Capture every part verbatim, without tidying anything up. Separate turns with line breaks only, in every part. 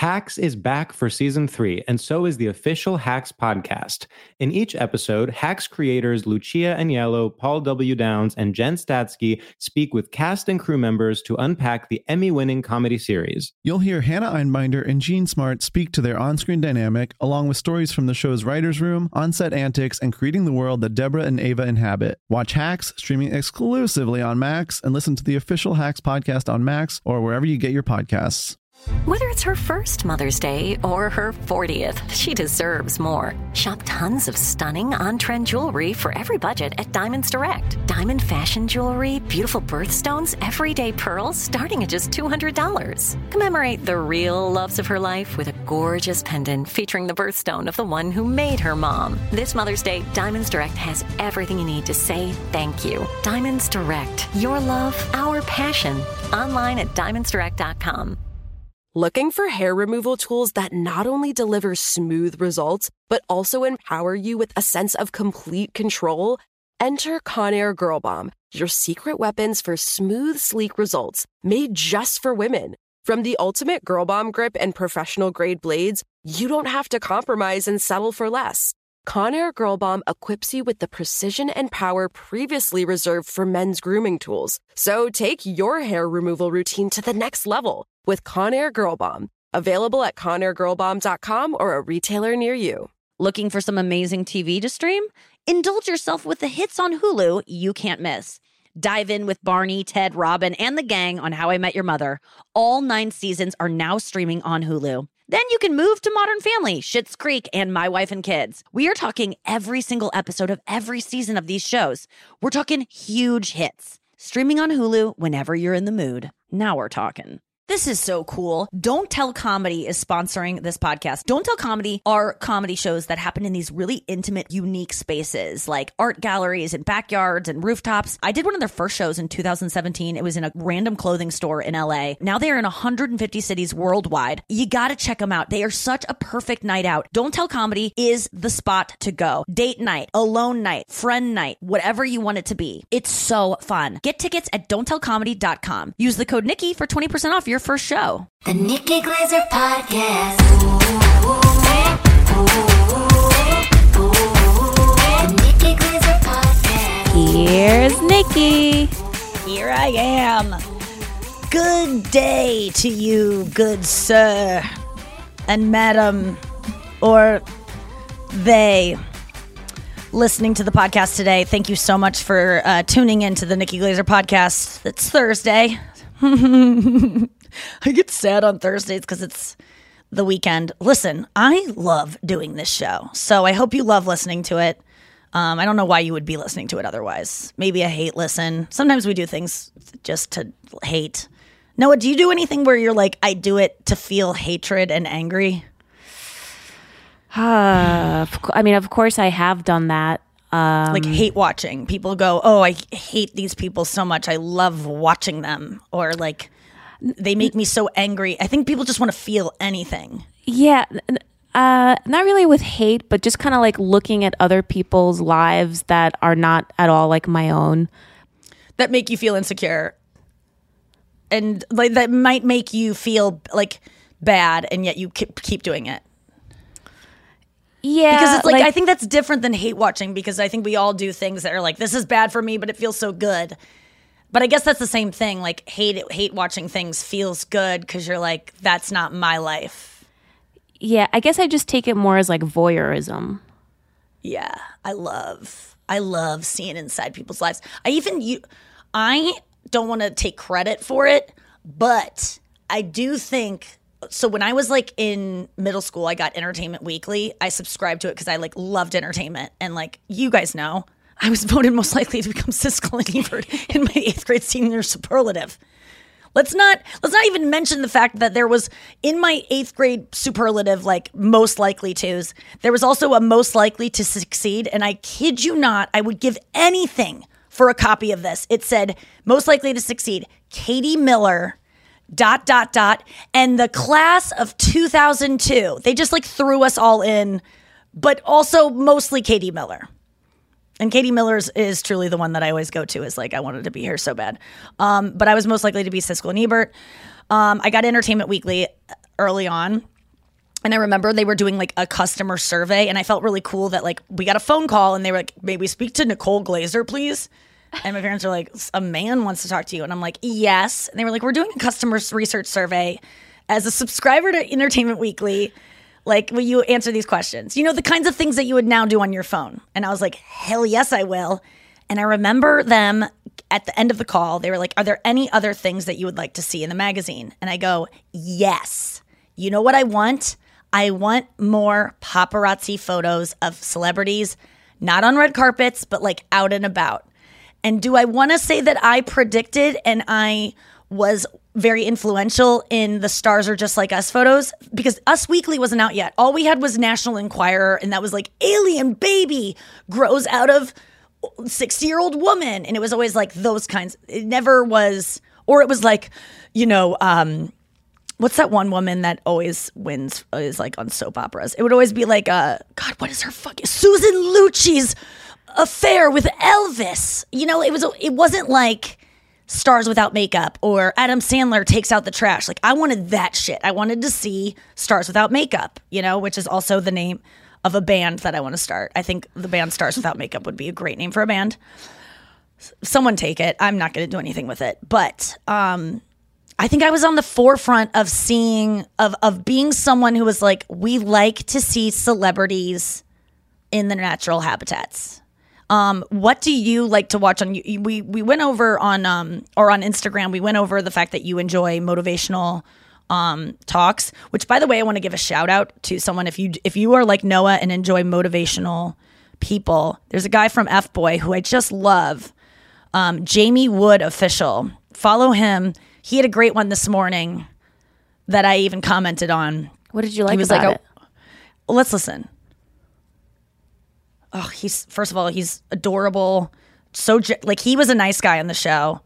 Hacks is back for season three, and so is the official Hacks podcast. In each episode, Hacks creators Lucia Aniello, Paul W. Downs, and Jen Statsky speak with cast and crew members to unpack the Emmy-winning comedy series.
You'll hear Hannah Einbinder and Jean Smart speak to their on-screen dynamic, along with stories from the show's writer's room, on-set antics, and creating the world that Deborah and Ava inhabit. Watch Hacks, streaming exclusively on Max, and listen to the official Hacks podcast on Max or wherever you get your podcasts.
Whether it's her first Mother's Day or her fortieth, she deserves more. Shop tons of stunning on-trend jewelry for every budget at Diamonds Direct. Diamond fashion jewelry, beautiful birthstones, everyday pearls starting at just two hundred dollars. Commemorate the real loves of her life with a gorgeous pendant featuring the birthstone of the one who made her mom. This Mother's Day, Diamonds Direct has everything you need to say thank you. Diamonds Direct. Your love, our passion. Online at diamonds direct dot com.
Looking for hair removal tools that not only deliver smooth results, but also empower you with a sense of complete control? Enter Conair Girl Bomb, your secret weapons for smooth, sleek results, made just for women. From the ultimate Girl Bomb grip and professional-grade blades, you don't have to compromise and settle for less. Conair Girl Bomb equips you with the precision and power previously reserved for men's grooming tools. So take your hair removal routine to the next level with Conair Girl Bomb. Available at conair girl bomb dot com or a retailer near you.
Looking for some amazing T V to stream? Indulge yourself with the hits on Hulu you can't miss. Dive in with Barney, Ted, Robin, and the gang on How I Met Your Mother. All nine seasons are now streaming on Hulu. Then you can move to Modern Family, Schitt's Creek, and My Wife and Kids. We are talking every single episode of every season of these shows. We're talking huge hits. Streaming on Hulu whenever you're in the mood. Now we're talking. This is so cool. Don't Tell Comedy is sponsoring this podcast. Don't Tell Comedy are comedy shows that happen in these really intimate, unique spaces like art galleries and backyards and rooftops. I did one of their first shows in two thousand seventeen. It was in a random clothing store in L A. Now they are in one hundred fifty cities worldwide. You got to check them out. They are such a perfect night out. Don't Tell Comedy is the spot to go. Date night, alone night, friend night, whatever you want it to be. It's so fun. Get tickets at don't tell comedy dot com. Use the code Nikki for twenty percent off your first show.
The Nikki Glazer Podcast. Ooh, ooh, ooh, ooh, the Nikki Glazer Podcast.
Here's Nikki.
Here I am. Good day to you, good sir and madam, or they listening to the podcast today. Thank you so much for uh, tuning in to the Nikki Glazer Podcast. It's Thursday. I get sad on Thursdays because it's the weekend. Listen, I love doing this show, so I hope you love listening to it. Um, I don't know why you would be listening to it otherwise. Maybe a hate listen. Sometimes we do things just to hate. Noah, do you do anything where you're like, I do it to feel hatred and angry?
Uh, I mean, of course I have done that. Um,
like hate watching. People go, oh, I hate these people so much. I love watching them. Or like, they make me so angry. I think people just want to feel anything.
Yeah. Uh, not really with hate, but just kind of like looking at other people's lives that are not at all like my own.
That make you feel insecure. And like that might make you feel like bad, and yet you keep doing it.
Yeah.
Because it's like,
like,
I think that's different than hate watching, because I think we all do things that are like, this is bad for me, but it feels so good. But I guess that's the same thing. Like hate hate watching things feels good because you're like, that's not my life.
Yeah, I guess I just take it more as like voyeurism.
Yeah, I love, I love seeing inside people's lives. I even, you, I don't want to take credit for it, but I do think, so when I was like in middle school, I got Entertainment Weekly. I subscribed to it because I like loved entertainment. And like, you guys know, I was voted most likely to become Siskel and Ebert in my eighth grade senior superlative. Let's not let's not even mention the fact that there was, in my eighth grade superlative, like most likely tos, there was also a most likely to succeed. And I kid you not, I would give anything for a copy of this. It said, most likely to succeed, Katie Miller, dot, dot, dot, and the class of two thousand two. They just like threw us all in, but also mostly Katie Miller. And Katie Miller is, is truly the one that I always go to, is like, I wanted to be here so bad. Um, but I was most likely to be Siskel and Ebert. Um, I got Entertainment Weekly early on. And I remember they were doing like a customer survey, and I felt really cool that like we got a phone call and they were like, may we speak to Nicole Glazer, please? And my parents were like, a man wants to talk to you. And I'm like, yes. And they were like, we're doing a customer research survey. As a subscriber to Entertainment Weekly, like, will you answer these questions? You know, the kinds of things that you would now do on your phone. And I was like, hell yes, I will. And I remember them at the end of the call, they were like, are there any other things that you would like to see in the magazine? And I go, yes. You know what I want? I want more paparazzi photos of celebrities, not on red carpets, but like out and about. And do I want to say that I predicted and I was very influential in the Stars Are Just Like Us photos? Because Us Weekly wasn't out yet. All we had was National Enquirer, and that was like, alien baby grows out of sixty-year-old woman. And it was always like those kinds. It never was, or it was like, you know, um, what's that one woman that always wins, is like on soap operas? It would always be like, uh, God, what is her fucking, Susan Lucci's affair with Elvis. You know, it was, it wasn't like Stars Without Makeup or Adam Sandler takes out the trash. Like, I wanted that shit. I wanted to see Stars Without Makeup, you know, which is also the name of a band that I want to start. I think the band Stars Without Makeup would be a great name for a band. Someone take it. I'm not going to do anything with it. But um, I think I was on the forefront of seeing, of of being someone who was like, we like to see celebrities in their natural habitats. Um, what do you like to watch on? We we went over on um or on Instagram. We went over the fact that you enjoy motivational um talks. Which, by the way, I want to give a shout out to someone. If you if you are like Noah and enjoy motivational people, there's a guy from F Boy who I just love, um, Jamie Wood Official. Follow him. He had a great one this morning that I even commented on.
What did you like
he was
about
like,
it?
Oh, well, let's listen. Oh, he's, first of all, he's adorable. So, like, he was a nice guy on the show.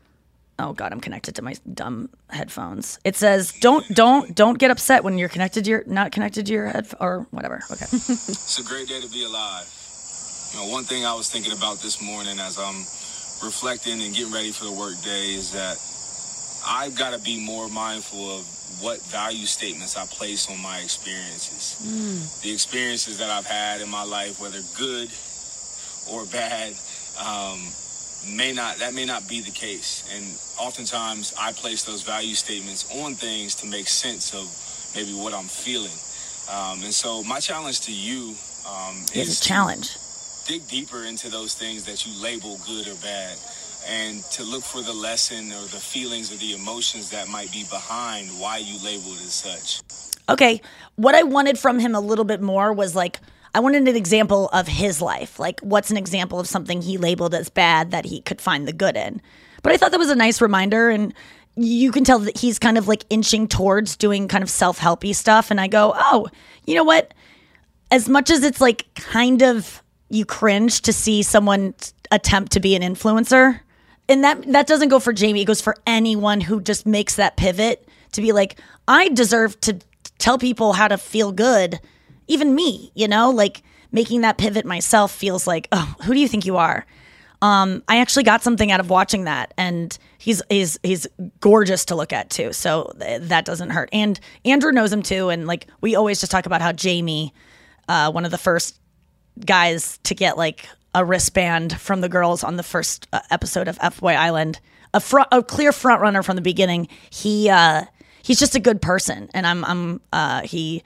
Oh God, I'm connected to my dumb headphones. It says, don't, don't, don't get upset when you're connected to your, not connected to your head or whatever. Okay.
It's a great day to be alive. You know, one thing I was thinking about this morning as I'm reflecting and getting ready for the work day is that I've got to be more mindful of what value statements I place on my experiences. Mm. The experiences that I've had in my life, whether good or bad, um, may not, that may not be the case. And oftentimes I place those value statements on things to make sense of maybe what I'm feeling. Um, and so my challenge to you um, is
a challenge.
Dig deeper into those things that you label good or bad, and to look for the lesson or the feelings or the emotions that might be behind why you label it as such.
Okay, what I wanted from him a little bit more was like, I wanted an example of his life. Like, what's an example of something he labeled as bad that he could find the good in? But I thought that was a nice reminder, and you can tell that he's kind of like inching towards doing kind of self-helpy stuff. And I go, oh, you know what? As much as it's like kind of you cringe to see someone attempt to be an influencer, and that that doesn't go for Jamie. It goes for anyone who just makes that pivot to be like, I deserve to tell people how to feel good. Even me, you know, like making that pivot myself feels like, oh, who do you think you are? Um, I actually got something out of watching that, and he's he's he's gorgeous to look at too. So th- that doesn't hurt. And Andrew knows him too. And like we always just talk about how Jamie, uh, one of the first guys to get like a wristband from the girls on the first uh, episode of F Boy Island, a front, a clear front runner from the beginning. He uh, he's just a good person, and I'm I'm uh, he.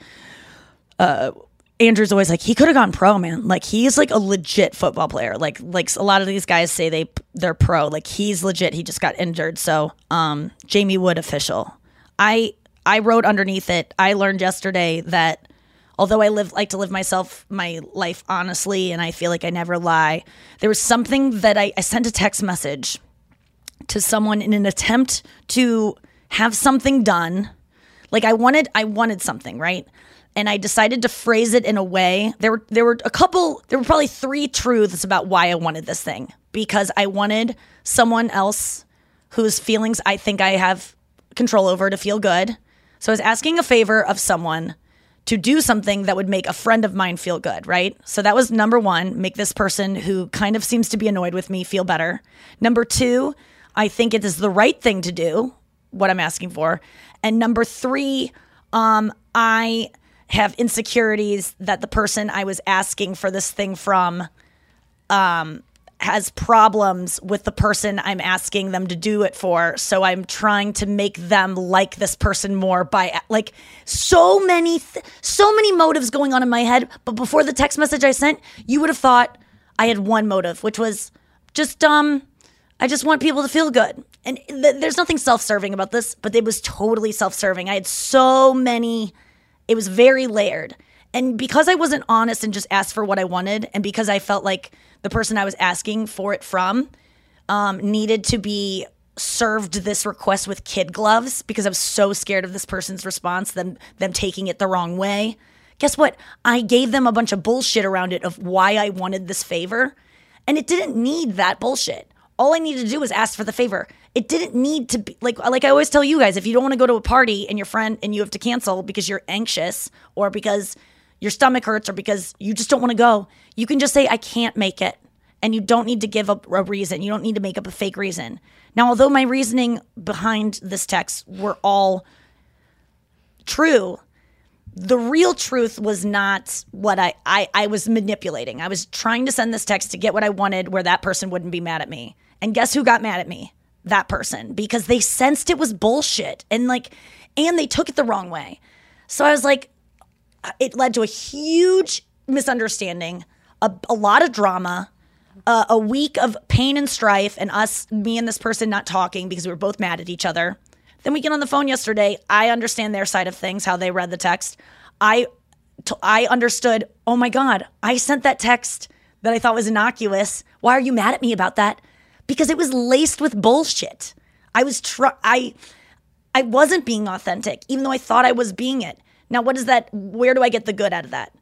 Uh, Andrew's always like, he could have gone pro, man. Like, he's like a legit football player. Like, like a lot of these guys say they they're pro. Like, he's legit. He just got injured. So, um, Jamie Wood Official. I I wrote underneath it. I learned yesterday that although I live like to live myself my life honestly, and I feel like I never lie, there was something that I, I sent a text message to someone in an attempt to have something done. Like, I wanted I wanted something, right? And I decided to phrase it in a way. There were there were a couple, there were probably three truths about why I wanted this thing. Because I wanted someone else whose feelings I think I have control over to feel good. So I was asking a favor of someone to do something that would make a friend of mine feel good, right? So that was number one, make this person who kind of seems to be annoyed with me feel better. Number two, I think it is the right thing to do, what I'm asking for. And number three, Um, I have insecurities that the person I was asking for this thing from um, has problems with the person I'm asking them to do it for. So I'm trying to make them like this person more by like so many, th- so many motives going on in my head. But before the text message I sent, you would have thought I had one motive, which was just, um, I just want people to feel good. And th- there's nothing self-serving about this, but it was totally self-serving. I had so many, it was very layered. And because I wasn't honest and just asked for what I wanted, and because I felt like the person I was asking for it from um, needed to be served this request with kid gloves because I was so scared of this person's response, them them taking it the wrong way. Guess what? I gave them a bunch of bullshit around it of why I wanted this favor, and it didn't need that bullshit. All I needed to do was ask for the favor. It didn't need to be like like I always tell you guys, if you don't want to go to a party and your friend and you have to cancel because you're anxious or because your stomach hurts or because you just don't want to go, you can just say, I can't make it. And you don't need to give up a reason. You don't need to make up a fake reason. Now, although my reasoning behind this text were all true, the real truth was not what I, I, I was manipulating. I was trying to send this text to get what I wanted where that person wouldn't be mad at me. And guess who got mad at me? That person. Because they sensed it was bullshit. And like, and they took it the wrong way. So I was like, it led to a huge misunderstanding, a, a lot of drama, uh, a week of pain and strife, and us, me and this person not talking because we were both mad at each other. Then we get on the phone yesterday. I understand their side of things, how they read the text. I, t- I understood, oh my God, I sent that text that I thought was innocuous. Why are you mad at me about that? Because it was laced with bullshit. I was tr- I, I wasn't being authentic, even though I thought I was being it. Now, what is that? Where do I get the good out of that?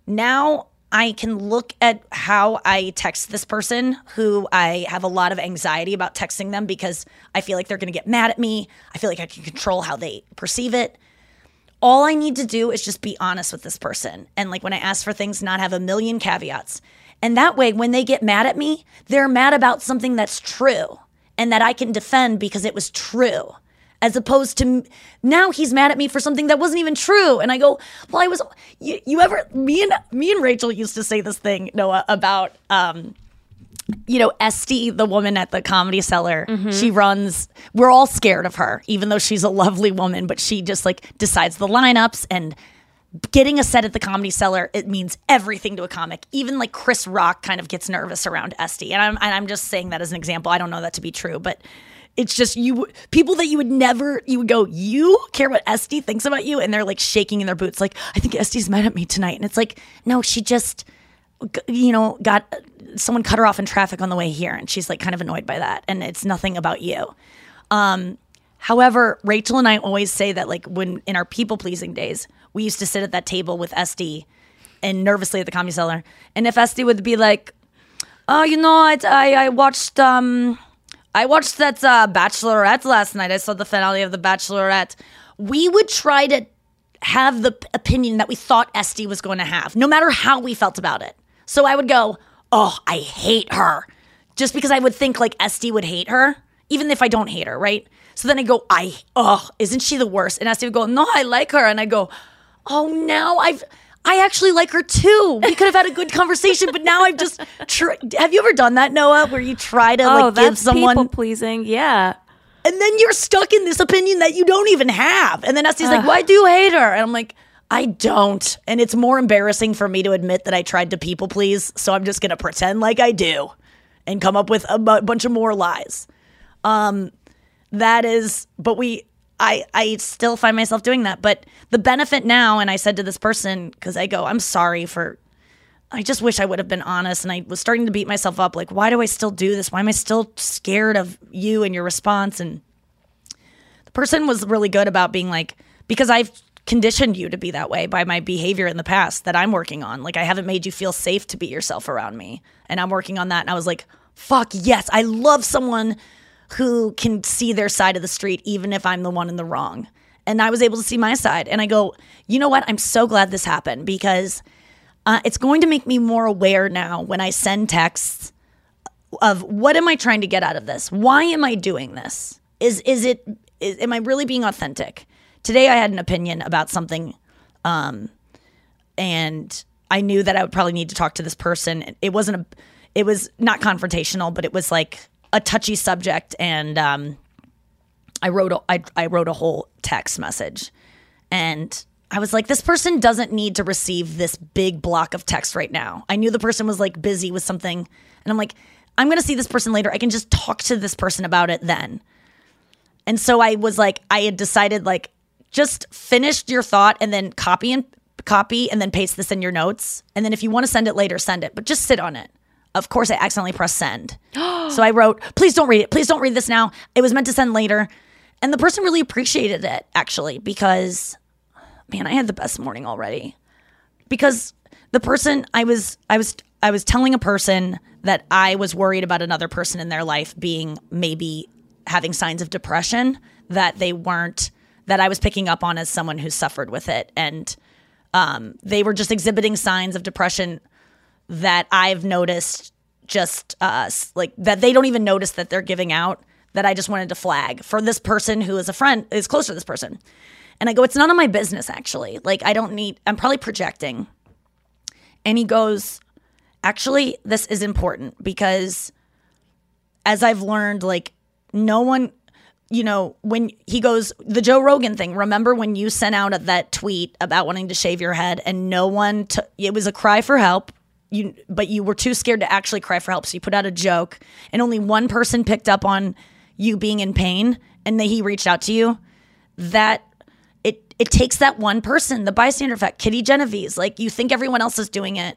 Now I can look at how I text this person who I have a lot of anxiety about texting them because I feel like they're going to get mad at me. I feel like I can control how they perceive it. All I need to do is just be honest with this person. And like when I ask for things, not have a million caveats. And that way, when they get mad at me, they're mad about something that's true and that I can defend because it was true. As opposed to now he's mad at me for something that wasn't even true. And I go, well, I was, you, you ever, me and me and Rachel used to say this thing, Noah, about, um, you know, Esty, the woman at the Comedy Cellar. Mm-hmm. She runs, we're all scared of her, even though she's a lovely woman, but she just like decides the lineups and getting a set at the Comedy Cellar, it means everything to a comic. Even like Chris Rock kind of gets nervous around Esty. And I'm, and I'm just saying that as an example. I don't know that to be true, but it's just you, people that you would never, you would go, you care what Esty thinks about you? And they're like shaking in their boots, like, I think Esty's mad at me tonight. And it's like, no, she just, you know, got, someone cut her off in traffic on the way here. And she's like kind of annoyed by that. And it's nothing about you. Um, however, Rachel and I always say that like when in our people pleasing days, we used to sit at that table with Esty and nervously at the Comedy Cellar. And if Esty would be like, oh, you know, I, I, I watched, um, I watched that uh, Bachelorette last night. I saw the finale of The Bachelorette. We would try to have the p- opinion that we thought Esty was going to have, no matter how we felt about it. So I would go, oh, I hate her. Just because I would think like Esty would hate her, even if I don't hate her, right? So then I go, I, oh, isn't she the worst? And Esty would go, no, I like her. And I go, oh, now I've... I actually like her too. We could have had a good conversation, but now I've just. Tr- have you ever done that, Noah, where you try to
oh,
like give
that's
someone
people pleasing? Yeah,
and then you're stuck in this opinion that you don't even have, and then Esty's like, "Why do you hate her?" And I'm like, "I don't." And it's more embarrassing for me to admit that I tried to people please, so I'm just gonna pretend like I do, and come up with a b- bunch of more lies. Um, that is, but we. I, I still find myself doing that. But the benefit now, and I said to this person, because I go, I'm sorry for, I just wish I would have been honest. And I was starting to beat myself up. Like, why do I still do this? Why am I still scared of you and your response? And the person was really good about being like, because I've conditioned you to be that way by my behavior in the past that I'm working on. Like, I haven't made you feel safe to be yourself around me. And I'm working on that. And I was like, fuck yes, I love someone who can see their side of the street, even if I'm the one in the wrong. And I was able to see my side. And I go, you know what? I'm so glad this happened because uh, it's going to make me more aware now when I send texts of what am I trying to get out of this? Why am I doing this? Is is it, is, am I really being authentic? today I had an opinion about something, um, and I knew that I would probably need to talk to this person. It wasn't a, it was not confrontational, but it was like a touchy subject, and um, I wrote a, I, I wrote a whole text message, and I was like, this person doesn't need to receive this big block of text right now. I knew the person was like busy with something, and I'm like, I'm gonna see this person later. I can just talk to this person about it then. And so I was like, I had decided like, just finish your thought and then copy and copy and then paste this in your notes. And then if you want to send it later, send it, but just sit on it. Of course, I accidentally pressed send. So I wrote, please don't read it. Please don't read this now. It was meant to send later. And the person really appreciated it, actually, because, man, I had the best morning already. Because the person, I was, I was, I was telling a person that I was worried about another person in their life being maybe having signs of depression that they weren't, that I was picking up on as someone who suffered with it. And um, they were just exhibiting signs of depression that I've noticed just uh, like that they don't even notice that they're giving out, that I just wanted to flag for this person who is a friend, is close to this person. And I go, it's none of my business, actually. Like, I don't need, I'm probably projecting. And he goes, actually, this is important because as I've learned, like, no one, you know, when he goes, the Joe Rogan thing, remember when you sent out that tweet about wanting to shave your head and no one, t- it was a cry for help, you, but you were too scared to actually cry for help. So you put out a joke and only one person picked up on you being in pain and then he reached out to you. That it, it takes that one person, the bystander effect, Kitty Genovese, like you think everyone else is doing it.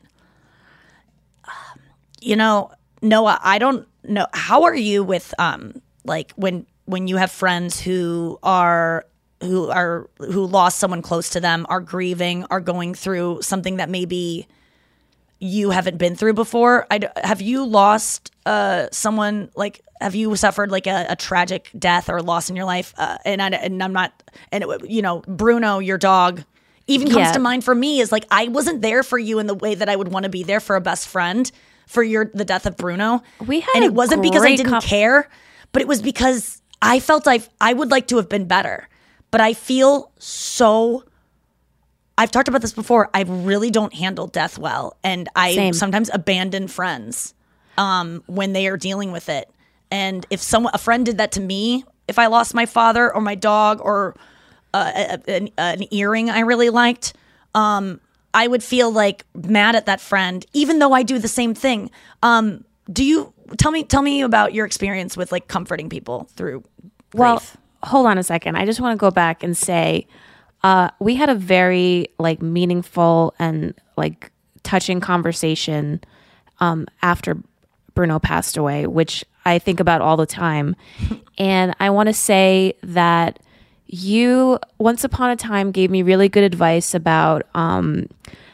Um, you know, Noah, I don't know. How are you with, um, like when, when you have friends who are who are who lost someone close to them, are grieving, are going through something that maybe you haven't been through before? I, have you lost uh, someone, like, have you suffered like a, a tragic death or loss in your life? Uh, and, I, and I'm not, and it, you know, Bruno, your dog, even comes
Yeah.
to mind for me is like, I wasn't there for you in the way that I would want to be there for a best friend for your the death of Bruno.
We had
and
a
it wasn't because I
great
didn't
com-
care, but it was because I felt I I would like to have been better, but I feel so. I've talked about this before. I really don't handle death well, and I
Same.
sometimes abandon friends um, when they are dealing with it. And if someone, a friend, did that to me, if I lost my father or my dog or uh, a, a, an earring I really liked, um, I would feel like mad at that friend, even though I do the same thing. Um, do you tell me? Tell me about your experience with like comforting people through
Well,
grief.
hold on a second. I just want to go back and say uh, we had a very like meaningful and like touching conversation um, after Bruno passed away, which I think about all the time. And I want to say that you once upon a time gave me really good advice about um,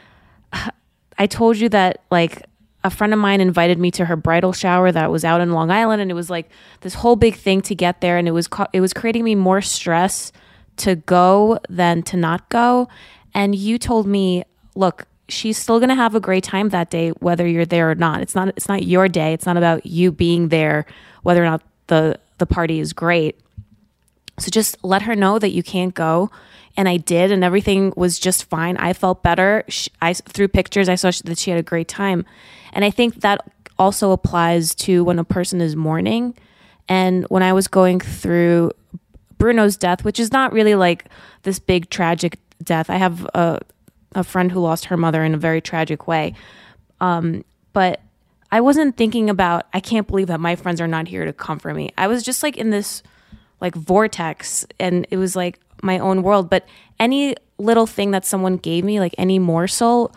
I told you that like a friend of mine invited me to her bridal shower that was out in Long Island, and it was like this whole big thing to get there, and it was co- it was creating me more stress to go than to not go. And you told me, look, she's still going to have a great time that day whether you're there or not. It's not it's not your day. It's not about you being there whether or not the the party is great. So just let her know that you can't go. And I did, and everything was just fine. I felt better. She, I through pictures, I saw that she had a great time. And I think that also applies to when a person is mourning. And when I was going through Bruno's death, which is not really like this big tragic death. I have a, a friend who lost her mother in a very tragic way. Um, but I wasn't thinking about, I can't believe that my friends are not here to comfort me. I was just like in this like vortex, and it was like my own world. But any little thing that someone gave me, like any morsel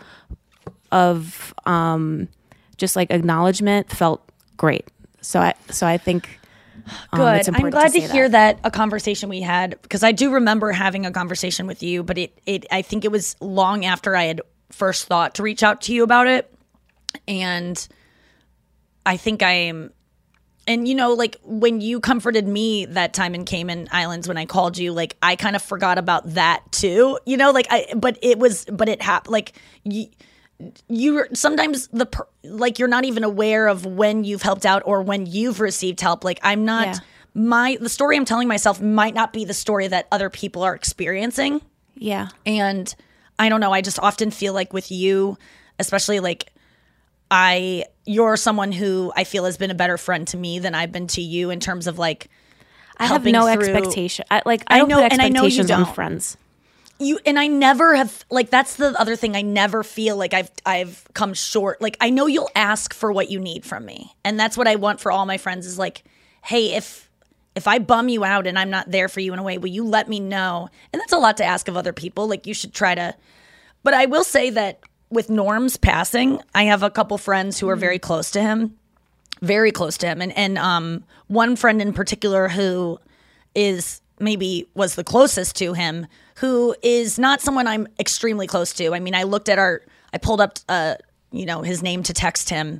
of um, just like acknowledgement, felt great. So I, so I think um,
Good.
it's important
I'm glad to,
say
hear that. that a conversation we had, because I do remember having a conversation with you, but it, it I think it was long after I had first thought to reach out to you about it. And I think I'm, and you know, like when you comforted me that time in Cayman Islands when I called you, like I kind of forgot about that too, you know, like I, but it was, but it happened, like you, you sometimes the like you're not even aware of when you've helped out or when you've received help. Like I'm not,
Yeah.
my the story I'm telling myself might not be the story that other people are experiencing.
Yeah.
And I don't know, I just often feel like with you, especially like I you're someone who I feel has been a better friend to me than I've been to you in terms of like
I have
helping
no
through-
expectation. I, like I,
I
don't
know-
put
and I know you
expectations on
don't.
friends.
You and I never have like that's the other thing. I never feel like I've I've come short. Like I know you'll ask for what you need from me. And that's what I want for all my friends is like, hey, if if I bum you out and I'm not there for you in a way, will you let me know? And that's a lot to ask of other people. Like you should try to But I will say that with Norm's passing, I have a couple friends who are very close to him. Very close to him. And and um one friend in particular who is maybe was the closest to him, who is not someone I'm extremely close to. I mean, I looked at our, I pulled up, uh, you know, his name to text him,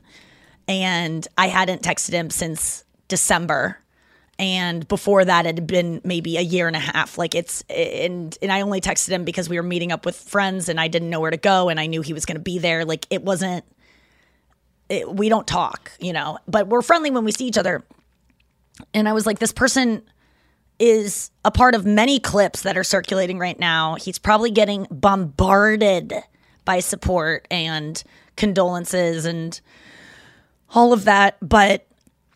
and I hadn't texted him since December. And before that, it had been maybe a year and a half. Like it's, and and I only texted him because we were meeting up with friends, and I didn't know where to go, and I knew he was going to be there. Like it wasn't, it, we don't talk, you know, but we're friendly when we see each other. And I was like, this person is a part of many clips that are circulating right now. He's probably getting bombarded by support and condolences and all of that. But,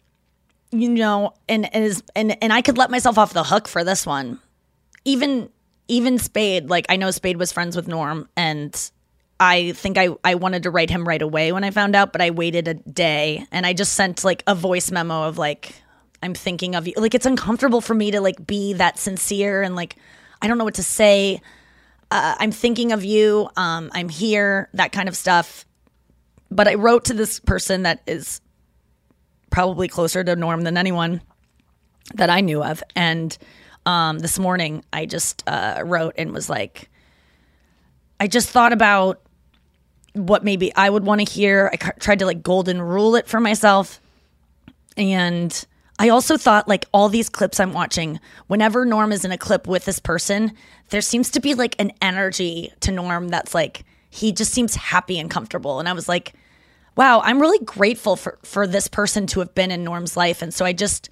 you know, and and, is, and and I could let myself off the hook for this one. Even even Spade, like I know Spade was friends with Norm, and I think I, I wanted to write him right away when I found out, but I waited a day and I just sent like a voice memo of like, I'm thinking of you. Like, it's uncomfortable for me to like be that sincere and like, I don't know what to say. Uh, I'm thinking of you. Um, I'm here, that kind of stuff. But I wrote to this person that is probably closer to Norm than anyone that I knew of. And um, this morning I just uh, wrote and was like, I just thought about what maybe I would want to hear. I c- tried to like golden rule it for myself. And I also thought like all these clips I'm watching, whenever Norm is in a clip with this person, there seems to be like an energy to Norm that's like, he just seems happy and comfortable. And I was like, wow, I'm really grateful for, for this person to have been in Norm's life. And so I just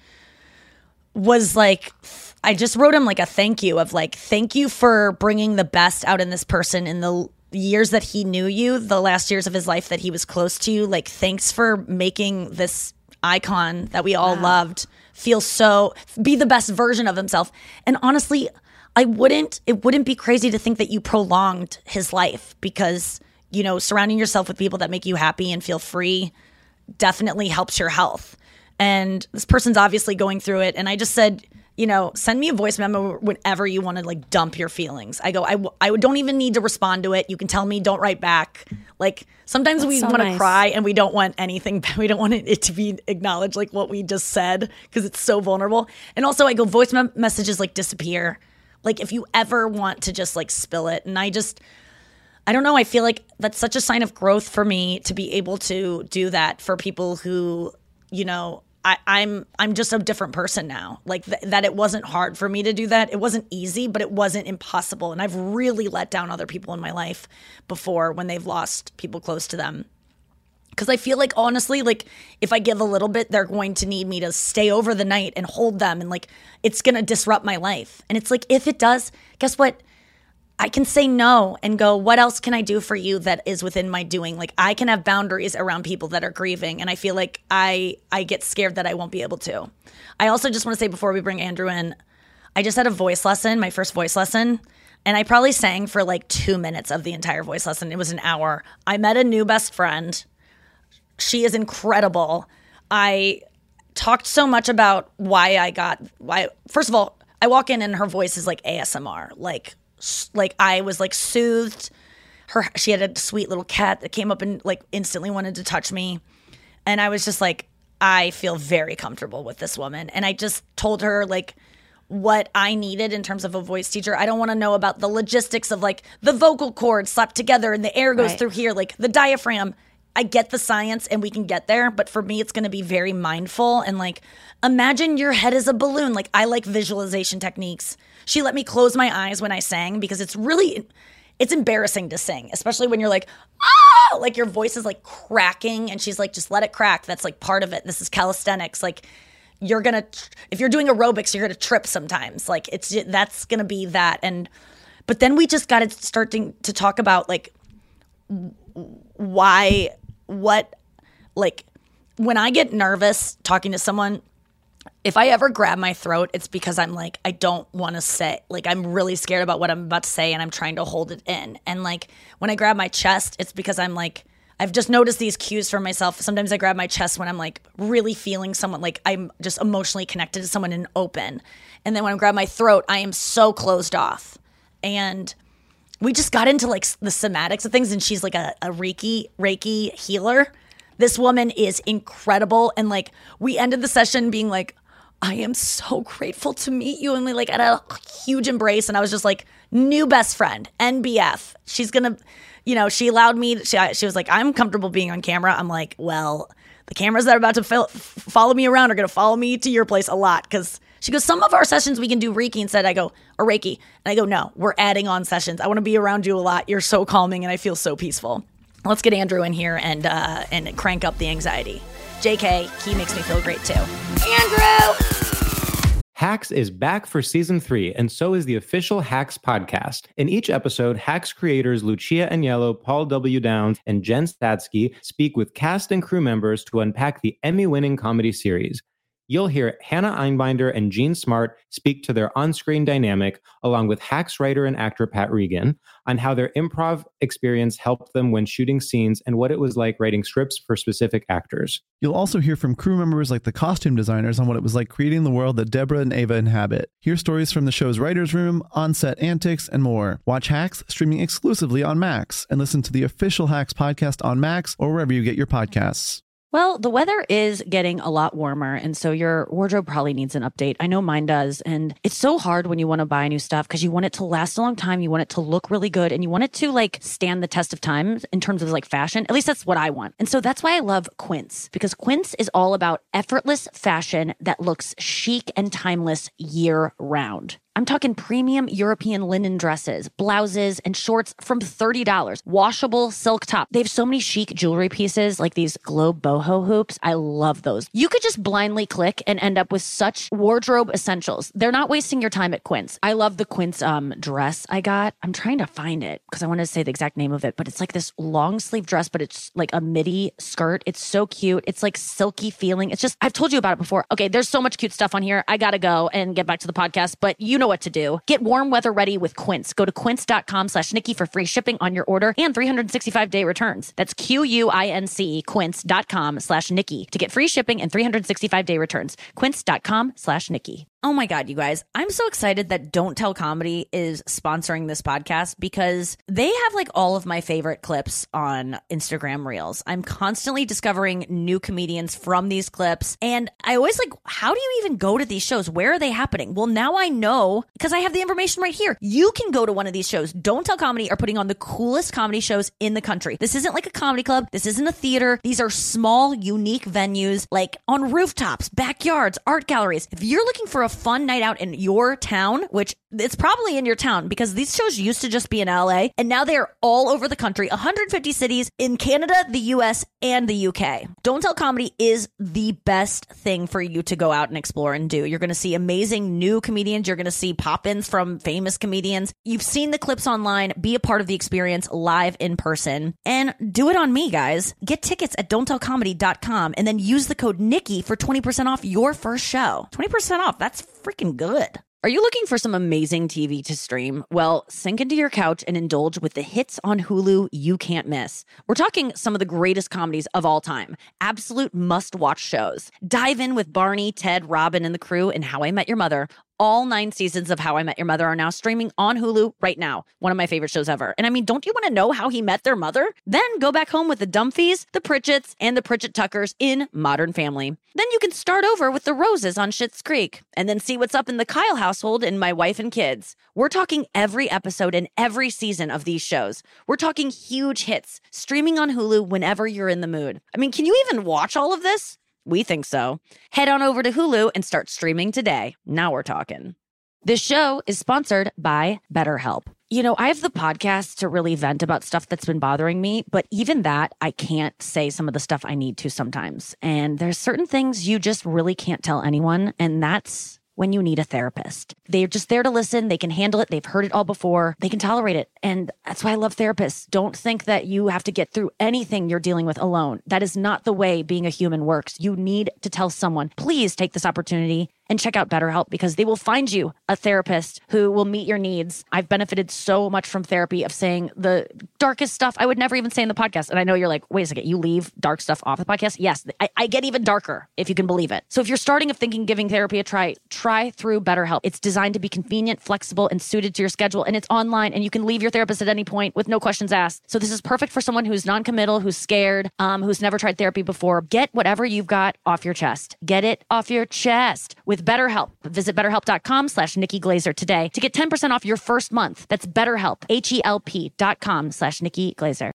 was like, I just wrote him like a thank you of like, thank you for bringing the best out in this person in the years that he knew you, the last years of his life that he was close to you. Like, thanks for making this icon that we all wow. loved feel so be the best version of himself. And honestly, I wouldn't it wouldn't be crazy to think that you prolonged his life, because you know, surrounding yourself with people that make you happy and feel free definitely helps your health. And this person's obviously going through it, and I just said, you know, send me a voice memo whenever you want to like dump your feelings. I go, I, I don't even need to respond to it. You can tell me, don't write back. Like sometimes That's we so want to nice. cry and we don't want anything. We don't want it to be acknowledged like what we just said, because it's so vulnerable. And also I go, voice me- messages like disappear. Like if you ever want to just like spill it. And I just, I don't know. I feel like that's such a sign of growth for me to be able to do that for people who, you know, I, I'm I'm just a different person now. Like th- that it wasn't hard for me to do that. It wasn't easy, but it wasn't impossible. And I've really let down other people in my life before when they've lost people close to them. Because I feel like, honestly, like if I give a little bit, they're going to need me to stay over the night and hold them. And like it's going to disrupt my life. And it's like, if it does, guess what? I can say no and go, what else can I do for you that is within my doing? Like I can have boundaries around people that are grieving. And I feel like I I get scared that I won't be able to. I also just want to say before we bring Andrew in, I just had a voice lesson, my first voice lesson. And I probably sang for like two minutes of the entire voice lesson. It was an hour. I met a new best friend. She is incredible. I talked so much about why I got, why. First of all, I walk in and her voice is like A S M R, like, Like I was like soothed. Her, she had a sweet little cat that came up and like instantly wanted to touch me. And I was just like, I feel very comfortable with this woman. And I just told her like what I needed in terms of a voice teacher. I don't want to know about the logistics of like the vocal cords slapped together and the air goes right. through here, like the diaphragm. I get the science and we can get there, but for me, it's going to be very mindful and like, imagine your head is a balloon. Like I like visualization techniques. She let me close my eyes when I sang because it's really, it's embarrassing to sing, especially when you're like, ah, like your voice is like cracking and she's like, just let it crack. That's like part of it. This is calisthenics. Like you're gonna if you're doing aerobics, you're gonna trip sometimes. Like it's that's gonna be that. And but then we just got to start to, to talk about like why what like when I get nervous talking to someone. If I ever grab my throat, it's because I'm like, I don't want to say, like, I'm really scared about what I'm about to say and I'm trying to hold it in. And like, when I grab my chest, it's because I'm like, I've just noticed these cues for myself. Sometimes I grab my chest when I'm like really feeling someone, like I'm just emotionally connected to someone and open. And then when I grab my throat, I am so closed off. And we just got into like the somatics of things. And she's like a, a Reiki, Reiki healer. This woman is incredible. And like, we ended the session being like, I am so grateful to meet you. And we like had a huge embrace. And I was just like, new best friend, N B F. She's going to, you know, she allowed me, she, she was like, I'm comfortable being on camera. I'm like, well, the cameras that are about to fo- follow me around are going to follow me to your place a lot. Because she goes, some of our sessions we can do Reiki instead. I go, or Reiki. And I go, no, we're adding on sessions. I want to be around you a lot. You're so calming and I feel so peaceful. Let's get Andrew in here and uh, and crank up the anxiety. J K, he makes me feel great too. Andrew!
Hacks is back for season three, and so is the official Hacks podcast. In each episode, Hacks creators Lucia Aniello, Paul W. Downs, and Jen Statsky speak with cast and crew members to unpack the Emmy-winning comedy series. You'll hear Hannah Einbinder and Jean Smart speak to their on-screen dynamic, along with Hacks writer and actor Pat Regan, on how their improv experience helped them when shooting scenes and what it was like writing scripts for specific actors.
You'll also hear from crew members like the costume designers on what it was like creating the world that Deborah and Ava inhabit. Hear stories from the show's writer's room, on-set antics, and more. Watch Hacks streaming exclusively on Max, and listen to the official Hacks podcast on Max or wherever you get your podcasts.
Well, the weather is getting a lot warmer, and so your wardrobe probably needs an update. I know mine does, and it's so hard when you want to buy new stuff because you want it to last a long time, you want it to look really good, and you want it to like stand the test of time in terms of like fashion. At least that's what I want. And so that's why I love Quince, because Quince is all about effortless fashion that looks chic and timeless year round. I'm talking premium European linen dresses, blouses, and shorts from thirty dollars. Washable silk top. They have so many chic jewelry pieces like these globe boho hoops. I love those. You could just blindly click and end up with such wardrobe essentials. They're not wasting your time at Quince. I love the Quince um, dress I got. I'm trying to find it because I want to say the exact name of it, but it's like this long sleeve dress, but it's like a midi skirt. It's so cute. It's like silky feeling. It's just, I've told you about it before. Okay, there's so much cute stuff on here. I got to go and get back to the podcast, but you know what to do. Get warm weather ready with Quince. Go to quince.com slash Nikki for free shipping on your order and three hundred sixty-five day returns. That's Q-U-I-N-C, quince.com slash Nikki to get free shipping and three hundred sixty-five day returns. Quince.com slash Nikki. Oh my God, you guys. I'm so excited that Don't Tell Comedy is sponsoring this podcast because they have like all of my favorite clips on Instagram Reels. I'm constantly discovering new comedians from these clips. And I always like, how do you even go to these shows? Where are they happening? Well, now I know because I have the information right here. You can go to one of these shows. Don't Tell Comedy are putting on the coolest comedy shows in the country. This isn't like a comedy club. This isn't a theater. These are small, unique venues like on rooftops, backyards, art galleries. If you're looking for a fun night out in your town, which it's probably in your town because these shows used to just be in L A and now they are all over the country, one hundred fifty cities in Canada, the U S, and the U K. Don't Tell Comedy is the best thing for you to go out and explore and do. You're going to see amazing new comedians. You're going to see pop-ins from famous comedians. You've seen the clips online. Be a part of the experience live in person and do it on me, guys. Get tickets at don't tell comedy dot com and then use the code Nikki for twenty percent off your first show. twenty percent off. That's freaking good. Are you looking for some amazing T V to stream? Well, sink into your couch and indulge with the hits on Hulu you can't miss. We're talking some of the greatest comedies of all time. Absolute must-watch shows. Dive in with Barney, Ted, Robin, and the crew in How I Met Your Mother. All nine seasons of How I Met Your Mother are now streaming on Hulu right now. One of my favorite shows ever. And I mean, don't you want to know how he met their mother? Then go back home with the Dumfies, the Pritchetts, and the Pritchett Tuckers in Modern Family. Then you can start over with the Roses on Schitt's Creek. And then see what's up in the Kyle household in My Wife and Kids. We're talking every episode and every season of these shows. We're talking huge hits, streaming on Hulu whenever you're in the mood. I mean, can you even watch all of this? We think so. Head on over to Hulu and start streaming today. Now we're talking. This show is sponsored by BetterHelp. You know, I have the podcast to really vent about stuff that's been bothering me, but even that, I can't say some of the stuff I need to sometimes. And there's certain things you just really can't tell anyone, and that's when you need a therapist. They're just there to listen. They can handle it. They've heard it all before. They can tolerate it. And that's why I love therapists. Don't think that you have to get through anything you're dealing with alone. That is not the way being a human works. You need to tell someone, please take this opportunity and check out BetterHelp, because they will find you a therapist who will meet your needs. I've benefited so much from therapy, of saying the darkest stuff I would never even say in the podcast. And I know you're like, wait a second, you leave dark stuff off the podcast? Yes, I, I get even darker, if you can believe it. So if you're starting of thinking giving therapy a try, try through BetterHelp. It's designed to be convenient, flexible, and suited to your schedule. And it's online, and you can leave your therapist at any point with no questions asked. So this is perfect for someone who's non-committal, who's scared, um, who's never tried therapy before. Get whatever you've got off your chest. Get it off your chest with BetterHelp. Visit betterhelp.com slash Nikki Glazer today to get ten percent off your first month. That's BetterHelp, H-E-L-P dot com slash Nikki Glazer.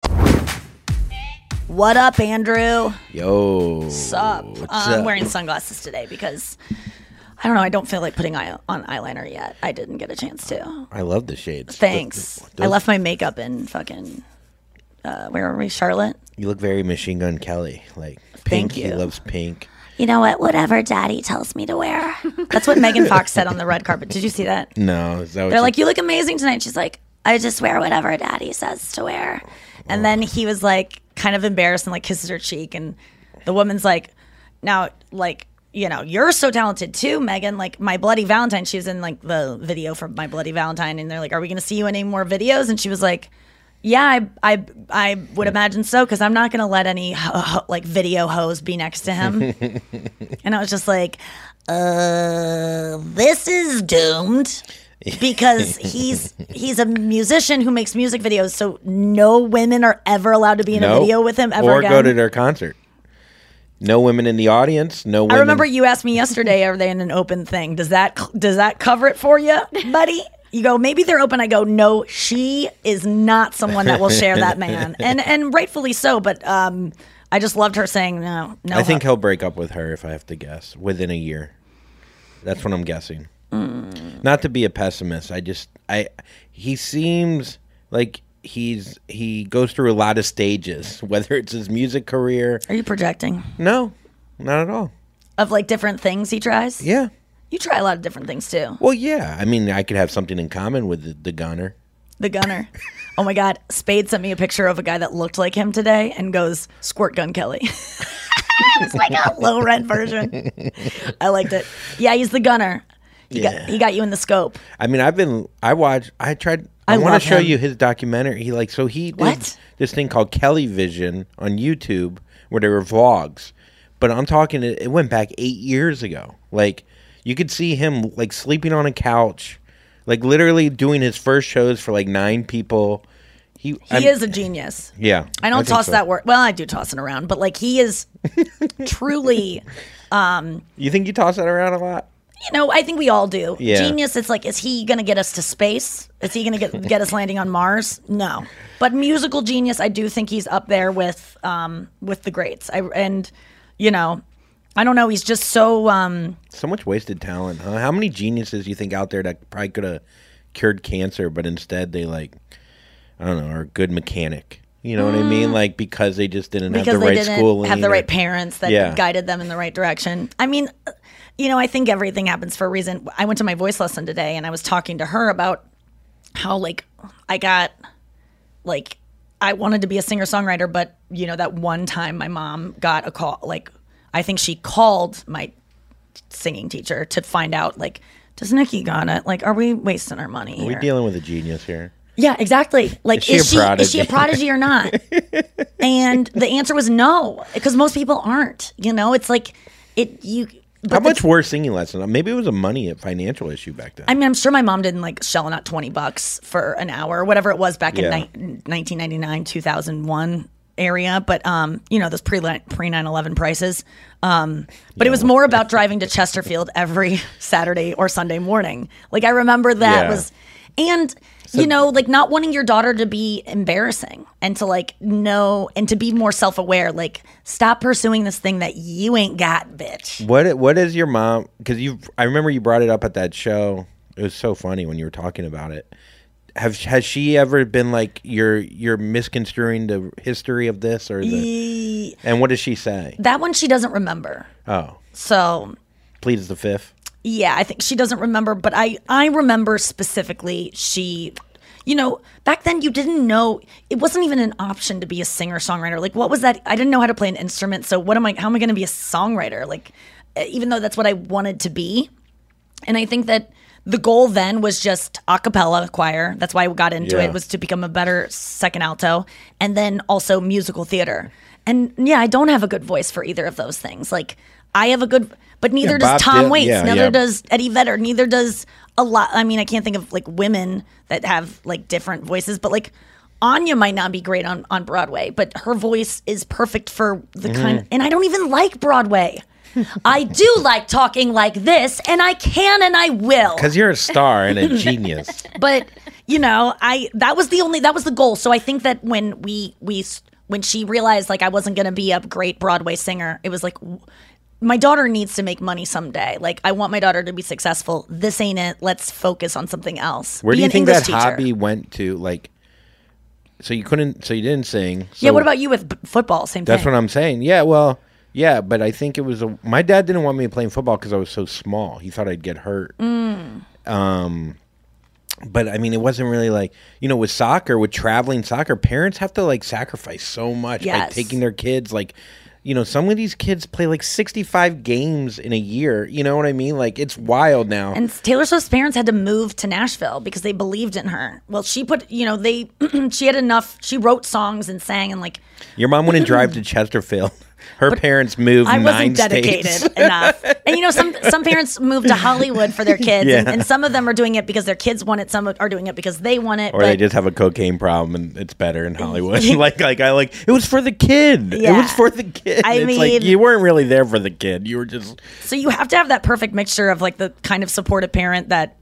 What up, Andrew?
Yo.
Sup?
What's
I'm
up?
wearing sunglasses today because, I don't know, I don't feel like putting eye- on eyeliner yet. I didn't get a chance to.
I love the shades.
Thanks.
Those-
I left my makeup in fucking, uh, where are we, Charlotte?
You look very Machine Gun Kelly. Like, pink.
Thank
He
you.
loves pink.
You know what? Whatever daddy tells me to wear.
That's what Megan Fox said on the red carpet. Did you see that?
No. Is that what
They're
you-
like, you look amazing tonight. She's like,
I just wear whatever daddy says to wear.
and then he was like kind of embarrassed and like kisses her cheek. And the woman's like, now, like, you know, you're so talented too, Megan. Like, My Bloody Valentine, she was in like the video for My Bloody Valentine. And they're like, are we going to see you in any more videos? And she was like, yeah, I I, I would imagine so, because I'm not going to let any ho- ho- like video hoes be next to him. And I was just like, uh, this is doomed, because he's he's a musician who makes music videos, so no women are ever allowed to be in
No.
a video with him ever
or
again.
go to their concert. No women in the audience. No women.
I remember you asked me yesterday, are they in an open thing? Does that does that cover it for you, buddy? You go, maybe they're open. I go, no, she is not someone that will share that man. And and rightfully so, but um, I just loved her saying no, no.
I think
ho-
he'll break up with her, if I have to guess, within a year. That's what I'm guessing.
Mm.
Not to be a pessimist. I just I he seems like he's he goes through a lot of stages, whether it's his music career.
Are you projecting?
No, not at all.
Of like different things he tries?
Yeah.
You try a lot of different things too.
Well, yeah. I mean, I could have something in common with the, the gunner.
The gunner. Oh my God. Spade sent me a picture of a guy that looked like him today and goes, Squirt Gun Kelly. It's like a low rent version. I liked it. Yeah, he's the gunner. He,
Yeah.
got, he got you in the scope.
I mean, I've been, I watched, I tried, I,
I
want
love
to show
him.
you his documentary. He like, so he did
What?
this thing called Kelly Vision on YouTube where there were vlogs. But I'm talking, it it went back eight years ago. Like, you could see him like sleeping on a couch, like literally doing his first shows for like nine people. He,
He is a genius.
Yeah.
I don't
think
toss
so.
that word. Well, I do toss it around, but like he is truly,
You think you toss that around a lot?
you know, I think we all do.
Yeah.
Genius, it's like, is he going to get us to space? Is he going to get get us landing on Mars? No. But musical genius, I do think he's up there with um, with the greats. I and you know, I don't know. He's just so. Um,
So much wasted talent, huh? How many geniuses you think out there that probably could have cured cancer, but instead they like, I don't know, are a good mechanic. You know what I mean? Like because they just didn't
because
have the
they
right
didn't
schooling,
have the
or-
right parents that
Yeah.
guided them in the right direction. I mean, you know, I think everything happens for a reason. I went to my voice lesson today, and I was talking to her about how like I got like I wanted to be a singer songwriter, but you know that one time my mom got a call, like I think she called my singing teacher to find out like, does Nikki got it? Like, are we wasting our money
Are we
here?
dealing with a genius here?
Yeah, exactly. Like,
Is she a
is she is she a
prodigy?
prodigy or not? And the answer was no, because most people aren't. You know, it's like it you. But
How
the-
much were singing lessons? Maybe it was a money, a financial issue back then.
I mean, I'm sure my mom didn't like shelling out twenty bucks for an hour or whatever it was back
Yeah.
in ni- nineteen ninety-nine, two thousand one area. But, um, you know, those pre pre nine eleven prices. Um, but it was more about driving to Chesterfield every Saturday or Sunday morning. Like, I remember that
Yeah.
was, and, you know, like not wanting your daughter to be embarrassing and to like know and to be more self aware. Like, stop pursuing this thing that you ain't got, bitch.
What What is your mom? Because you, I remember you brought it up at that show. It was so funny when you were talking about it. have has she ever been like you're you're misconstruing the history of this or the?
E-
and what does she say?
That one she doesn't remember.
Oh,
so
pleads the fifth.
Yeah, I think she doesn't remember, but I I remember specifically she. You know, back then you didn't know, it wasn't even an option to be a singer-songwriter. Like, what was that? I didn't know how to play an instrument, so what am I, how am I going to be a songwriter? Like, even though that's what I wanted to be. And I think that the goal then was just a cappella choir. That's why I got into
Yeah.
it, was to become a better second alto. And then also musical theater. And yeah, I don't have a good voice for either of those things. Like, I have a good, but neither
Yeah,
does
Bob
Tom
Dylan-
Waits,
yeah,
neither
yeah.
does Eddie Vedder, neither does a lot. I mean, I can't think of like women that have like different voices, but like Anya might not be great on, on Broadway, but her voice is perfect for the
Mm-hmm.
kind of, and I don't even like Broadway. I do like talking like this, and I can and I will.
Because you're a star and a genius.
But you know, I that was the only that was the goal. So I think that when we we when she realized like I wasn't going to be a great Broadway singer, it was like, my daughter needs to make money someday. Like, I want my daughter to be successful. This ain't it. Let's focus on something else.
Where
Be
do you
an
think
English
that
teacher.
hobby went to? Like, so you couldn't, so you didn't sing. So
Yeah. What about you with b- football? Same
That's
thing.
what I'm saying. Yeah, well, yeah, but I think it was a. My dad didn't want me playing football because I was so small. He thought I'd get hurt.
Mm.
Um, but I mean, it wasn't really like, you know, with soccer, with traveling soccer, parents have to like sacrifice so much by
Yes.
taking their kids. Like, you know, some of these kids play like sixty-five games in a year. You know what I mean? Like, it's wild now.
And Taylor Swift's parents had to move to Nashville because they believed in her. Well, she put, you know, they, she had enough. She wrote songs and sang and like.
Your mom wouldn't drive to Chesterfield. Her parents moved
I
nine
wasn't dedicated
states.
enough. And you know, some some parents move to Hollywood for their kids, and,
Yeah.
and some of them are doing it because their kids want it. Some are doing it because they want it.
Or
but
they just have a cocaine problem and it's better in Hollywood. like, like I like it was for the kid. It
Yeah.
was for the kid.
I
it's
mean-
like you weren't really there for the kid. You were just
so you have to have that perfect mixture of like the kind of supportive parent that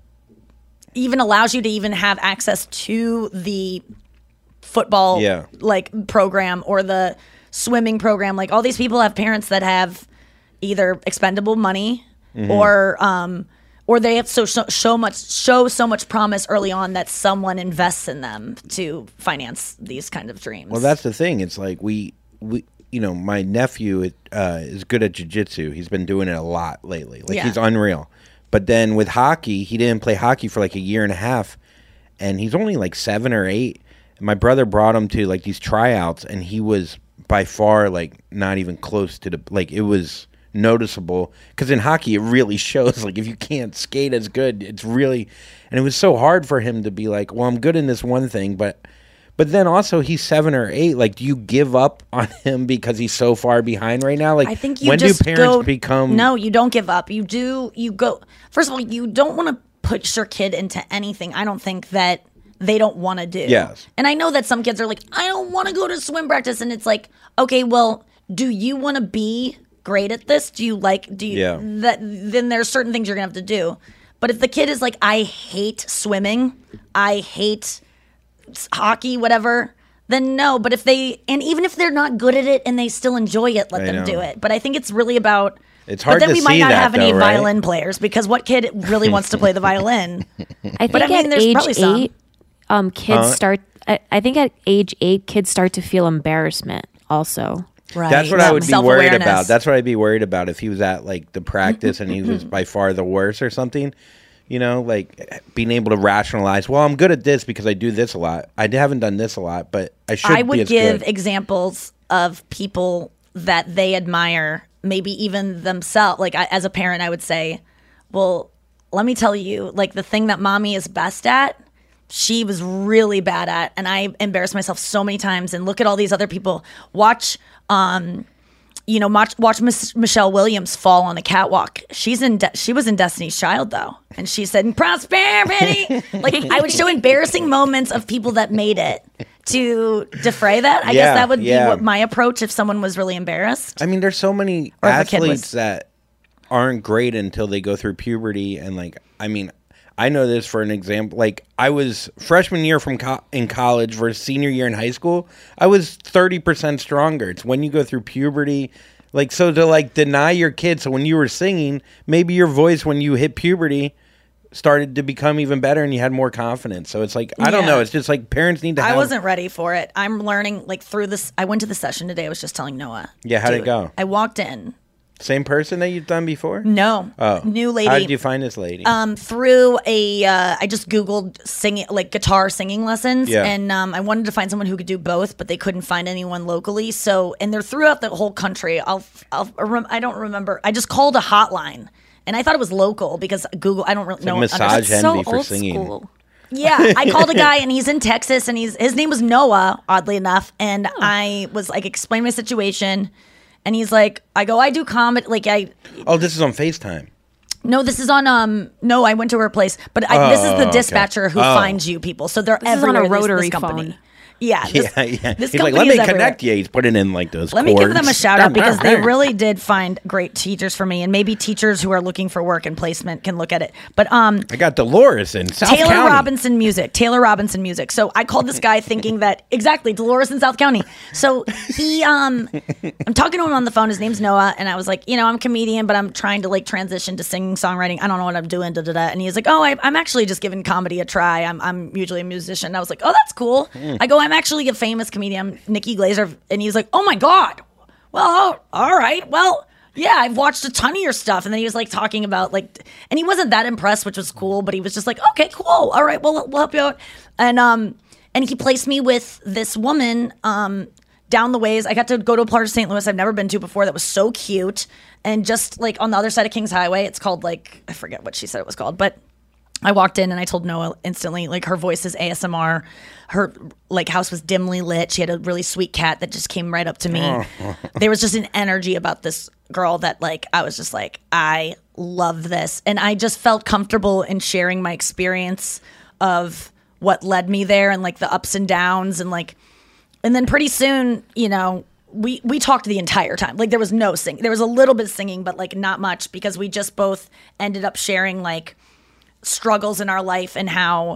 even allows you to even have access to the football
Yeah.
like program or the swimming program. Like all these people have parents that have either expendable money
Mm-hmm.
or um or they have so, so so much show so much promise early on that someone invests in them to finance these kind of dreams.
well. That's the thing. It's like we we you know my nephew uh, is good at jiu-jitsu. He's been doing it a lot lately. Like
Yeah.
he's unreal. But then with hockey, he didn't play hockey for like a year and a half, and he's only like seven or eight. My brother brought him to like these tryouts, and he was by far like not even close to the like it was noticeable because in hockey it really shows. Like if you can't skate as good, it's really, and it was so hard for him to be like, well, I'm good in this one thing, but but then also he's seven or eight. Like, do you give up on him because he's so far behind right now? Like,
I think you
when
just
do parents
go,
become
No, you don't give up. You do. You go. First of all, you don't want to push your kid into anything. I don't think that they don't want to do.
Yes.
And I know that some kids are like, I don't want to go to swim practice, and it's like, okay, well, do you want to be great at this? Do you like? Do you?
Yeah.
That then there's certain things you're gonna have to do. But if the kid is like, I hate swimming, I hate s- hockey, whatever, then no. But if they, and even if they're not good at it and they still enjoy it, let
I
them
know.
do it. But I think it's really about.
It's hard
But then
to
we might
see
not
that,
have any
though, right?
violin players because what kid really wants to play the violin?
I think
But I mean,
at
there's
age
probably some.
eight, um, kids
Huh?
start. I, I think at age eight, kids start to feel embarrassment. Also,
Right.
That's what I would be worried
Self-awareness.
about. That's what I'd be worried about if he was at like the practice and he was by far the worst or something. You know, like being able to rationalize. Well, I'm good at this because I do this a lot. I haven't done this a lot, but I should.
I
be
would
as
give
good.
examples of people that they admire, maybe even themselves. Like I, as a parent, I would say, well, let me tell you, like the thing that mommy is best at, she was really bad at, and I embarrassed myself so many times. And look at all these other people. Watch, um, you know, watch, watch Miss Michelle Williams fall on a catwalk. She's in, De- she was in Destiny's Child though, and she said prosperity. Like I would show embarrassing moments of people that made it to defray that. I
Yeah,
guess that would
yeah.
be what my approach if someone was really embarrassed.
I mean, there's so many
Or if a kid
athletes
was-
that aren't great until they go through puberty, and like, I mean, I know this for an example. Like, I was freshman year from co- in college versus senior year in high school. I was thirty percent stronger. It's when you go through puberty. Like, so to like deny your kid. So when you were singing, maybe your voice when you hit puberty started to become even better and you had more confidence. So it's like, I don't
Yeah.
know. It's just like parents need to have.
I wasn't ready for it. I'm learning like through this. I went to the session today. I was just telling Noah.
Yeah, how'd it
Dude,
go?
I walked in.
Same person that you've done before?
No.
Oh.
New lady.
How did you find this lady?
Um, through a, uh, I just Googled singing, like guitar singing lessons.
Yeah.
And um, I wanted to find someone who could do both, but they couldn't find anyone locally. So, and they're throughout the whole country. I'll, I'll, I don't remember. I just called a hotline and I thought it was local because Google, I don't really
It's
know.
like massage
understand-
envy
so
for
old
singing.
school.
Yeah, I called a guy and he's in Texas and he's his name was Noah, oddly enough, and I was like explaining my situation, and he's like, I go, I do comedy, like I.
Oh, this is on FaceTime.
No, this is on. Um, no, I went to her place, but I, this is
Oh,
the
okay.
dispatcher who
Oh.
finds you people, so they're
This is on
everywhere.
a
this-
rotary
this company.
phone.
Yeah, this,
Yeah, yeah.
This
He's like,
company
let me
is everywhere.
connect you. He's putting in like those
Let
chords.
me give them a shout out because they really did find great teachers for me, and maybe teachers who are looking for work and placement can look at it. But um,
I got Dolores in South
Taylor
County.
Robinson Music. Taylor Robinson Music. So I called this guy thinking that exactly Dolores in South County. So he, um, I'm talking to him on the phone. His name's Noah, and I was like, you know, I'm a comedian, but I'm trying to like transition to singing, songwriting. I don't know what I'm doing. Da da da. And he's like, oh, I, I'm actually just giving comedy a try. I'm I'm usually a musician. And I was like, oh, that's cool.
Mm.
I go, I'm actually a famous comedian, Nikki Glazer, and he's like, oh my god. Well, all right. Well. Yeah, I've watched a ton of your stuff. And then he was like talking about like, and he wasn't that impressed, which was cool, but he was just like, okay, cool. All right, well, we'll help you out. And, um, and he placed me with this woman, um, down the ways. I got to go to a part of Saint Louis I've never been to before that was so cute. And just like on the other side of Kings Highway, it's called like, I forget what she said it was called, but I walked in and I told Noah instantly, like her voice is A S M R. Her like house was dimly lit. She had a really sweet cat that just came right up to me. There was just an energy about this girl that like I was just like, I love this. And I just felt comfortable in sharing my experience of what led me there and like the ups and downs and like and then pretty soon, you know, we we talked the entire time. Like there was no singing. There was a little bit of singing, but like not much because we just both ended up sharing like struggles in our life and how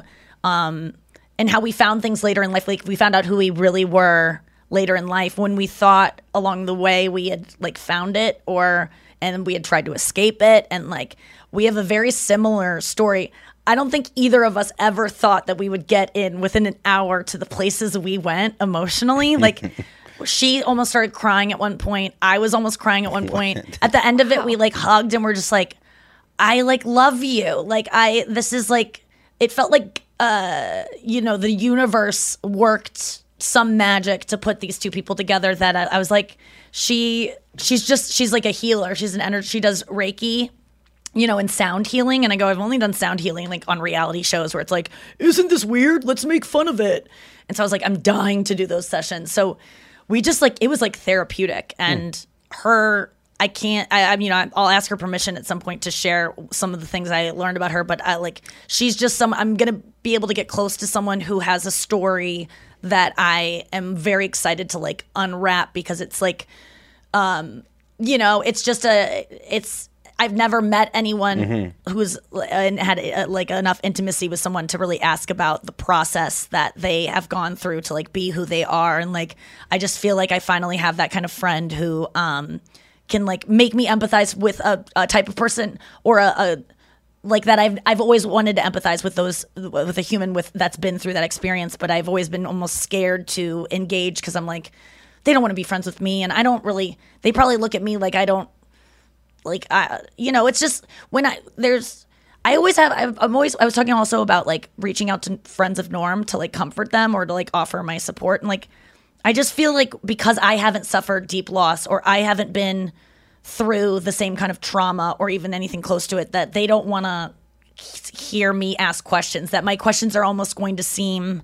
um and how we found things later in life. Like we found out who we really were later in life when we thought along the way we had like found it or and we had tried to escape it. And like we have a very similar story. I don't think either of us ever thought that we would get in within an hour to the places we went emotionally. Like she almost started crying at one point. I was almost crying at one point. At the end of it, we like hugged and we're just like, I like love you. Like I, this is like, it felt like, uh, you know, the universe worked some magic to put these two people together that I, I was like, she, she's just, she's like a healer. She's an energy, she does Reiki, you know, and sound healing. And I go, I've only done sound healing like on reality shows where it's like, isn't this weird? Let's make fun of it. And so I was like, I'm dying to do those sessions. So we just like, it was like therapeutic and mm. her, I can't, I, I, you know, I'll ask her permission at some point to share some of the things I learned about her, but I like, she's just some, I'm going to be able to get close to someone who has a story that I am very excited to like unwrap because it's like, um, you know, it's just a, it's, I've never met anyone mm-hmm. who's and had uh, like enough intimacy with someone to really ask about the process that they have gone through to like be who they are. And like, I just feel like I finally have that kind of friend who, um, can like make me empathize with a, a type of person or a, a like that. I've I've always wanted to empathize with those with a human with that's been through that experience, but I've always been almost scared to engage because I'm like, they don't want to be friends with me, and I don't really. They probably look at me like I don't like I you know. It's just when I there's. I always have. I'm always. I was talking also about like reaching out to friends of Norm to like comfort them or to like offer my support and like. I just feel like because I haven't suffered deep loss or I haven't been through the same kind of trauma or even anything close to it that they don't want to hear me ask questions, that my questions are almost going to seem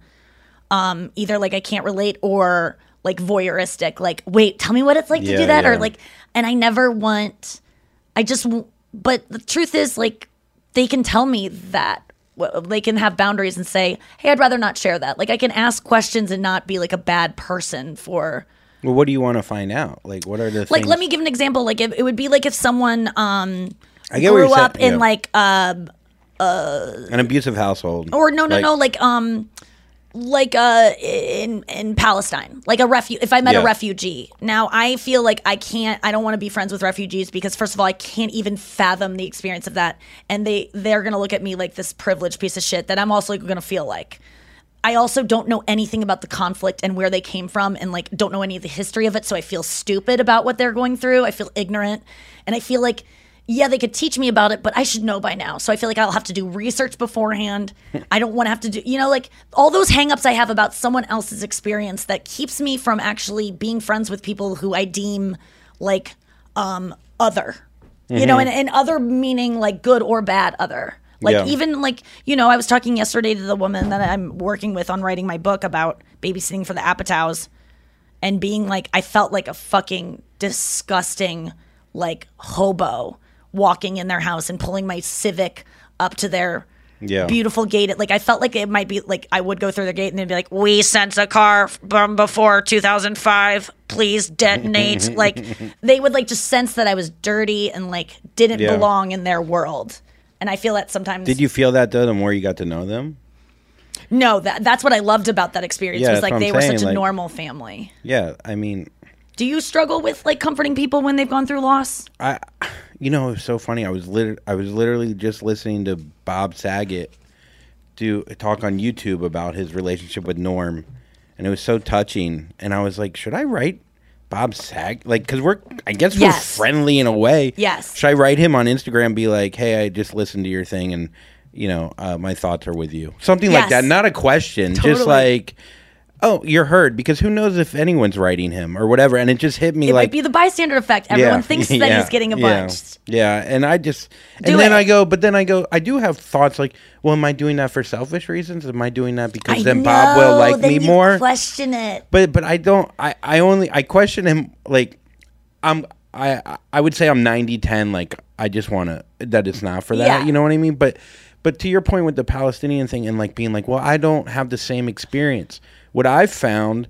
um, either like I can't relate or like voyeuristic, like, wait, tell me what it's like
yeah,
to do that.
Yeah.
Or like, and I never want, I just, but the truth is like, they can tell me that. They can have boundaries and say, hey, I'd rather not share that. Like I can ask questions and not be like a bad person for.
Well, what do you want to find out? Like, what are the
like?
things?
Let me give an example. Like it, it would be like if someone um
I get what
grew
you're
up
saying,
in
yeah.
like uh uh
an abusive household,
or no no
like,
no like um like uh in in Palestine, like a refu- if I met
Yeah.
a refugee. Now I feel like I can't I don't want to be friends with refugees because first of all I can't even fathom the experience of that, and they they're going to look at me like this privileged piece of shit that I'm also going to feel like. I also don't know anything about the conflict and where they came from, and like don't know any of the history of it, so I feel stupid about what they're going through. I feel ignorant, and I feel like yeah, they could teach me about it, but I should know by now. So I feel like I'll have to do research beforehand. I don't want to have to do, you know, like all those hangups I have about someone else's experience that keeps me from actually being friends with people who I deem like um, other, you know, and, and other meaning like good or bad other. Like
Yeah.
even like, you know, I was talking yesterday to the woman that I'm working with on writing my book about babysitting for the Apatows and being like, I felt like a fucking disgusting like hobo walking in their house and pulling my Civic up to their
Yeah.
beautiful gate. Like I felt like it might be like I would go through their gate and they'd be like, "We sent a car from before two thousand five. Please detonate." Like they would like just sense that I was dirty and like didn't
Yeah.
belong in their world. And I feel that sometimes.
Did you feel that though? The more you got to know them.
No, that that's what I loved about that experience
Yeah,
was
that's
like
what I'm
they were
saying,
such a
like-
normal family.
Yeah, I mean,
Do you struggle with like comforting people when they've gone through loss?
I, you know, it was so funny. I was lit- I was literally just listening to Bob Saget do talk on YouTube about his relationship with Norm, and it was so touching. And I was like, should I write Bob Saget? Like, because we're, I guess we're
Yes.
friendly in a way.
Yes.
Should I write him on Instagram? And be like, hey, I just listened to your thing, and you know, uh, my thoughts are with you. Something like
Yes.
that. Not a question. Just
Totally.
like. Oh, you're heard, because who knows if anyone's writing him or whatever. And it just hit me
It
like
might be the bystander effect. Everyone
Yeah,
thinks that
yeah,
he's getting a
yeah,
bunch.
Yeah, and I just and
Do
then
it.
I go, but then I go, I do have thoughts like, well, am I doing that for selfish reasons? Am I doing that because
I
then Bob will
know,
like
then
me
you
more?
Question it.
But but I don't. I I only I question him like I'm. I I would say I'm ninety ten. Like I just want to that it's not for that.
Yeah.
You know what I mean? But but to your point with the Palestinian thing and like being like, well, I don't have the same experience. What I've found,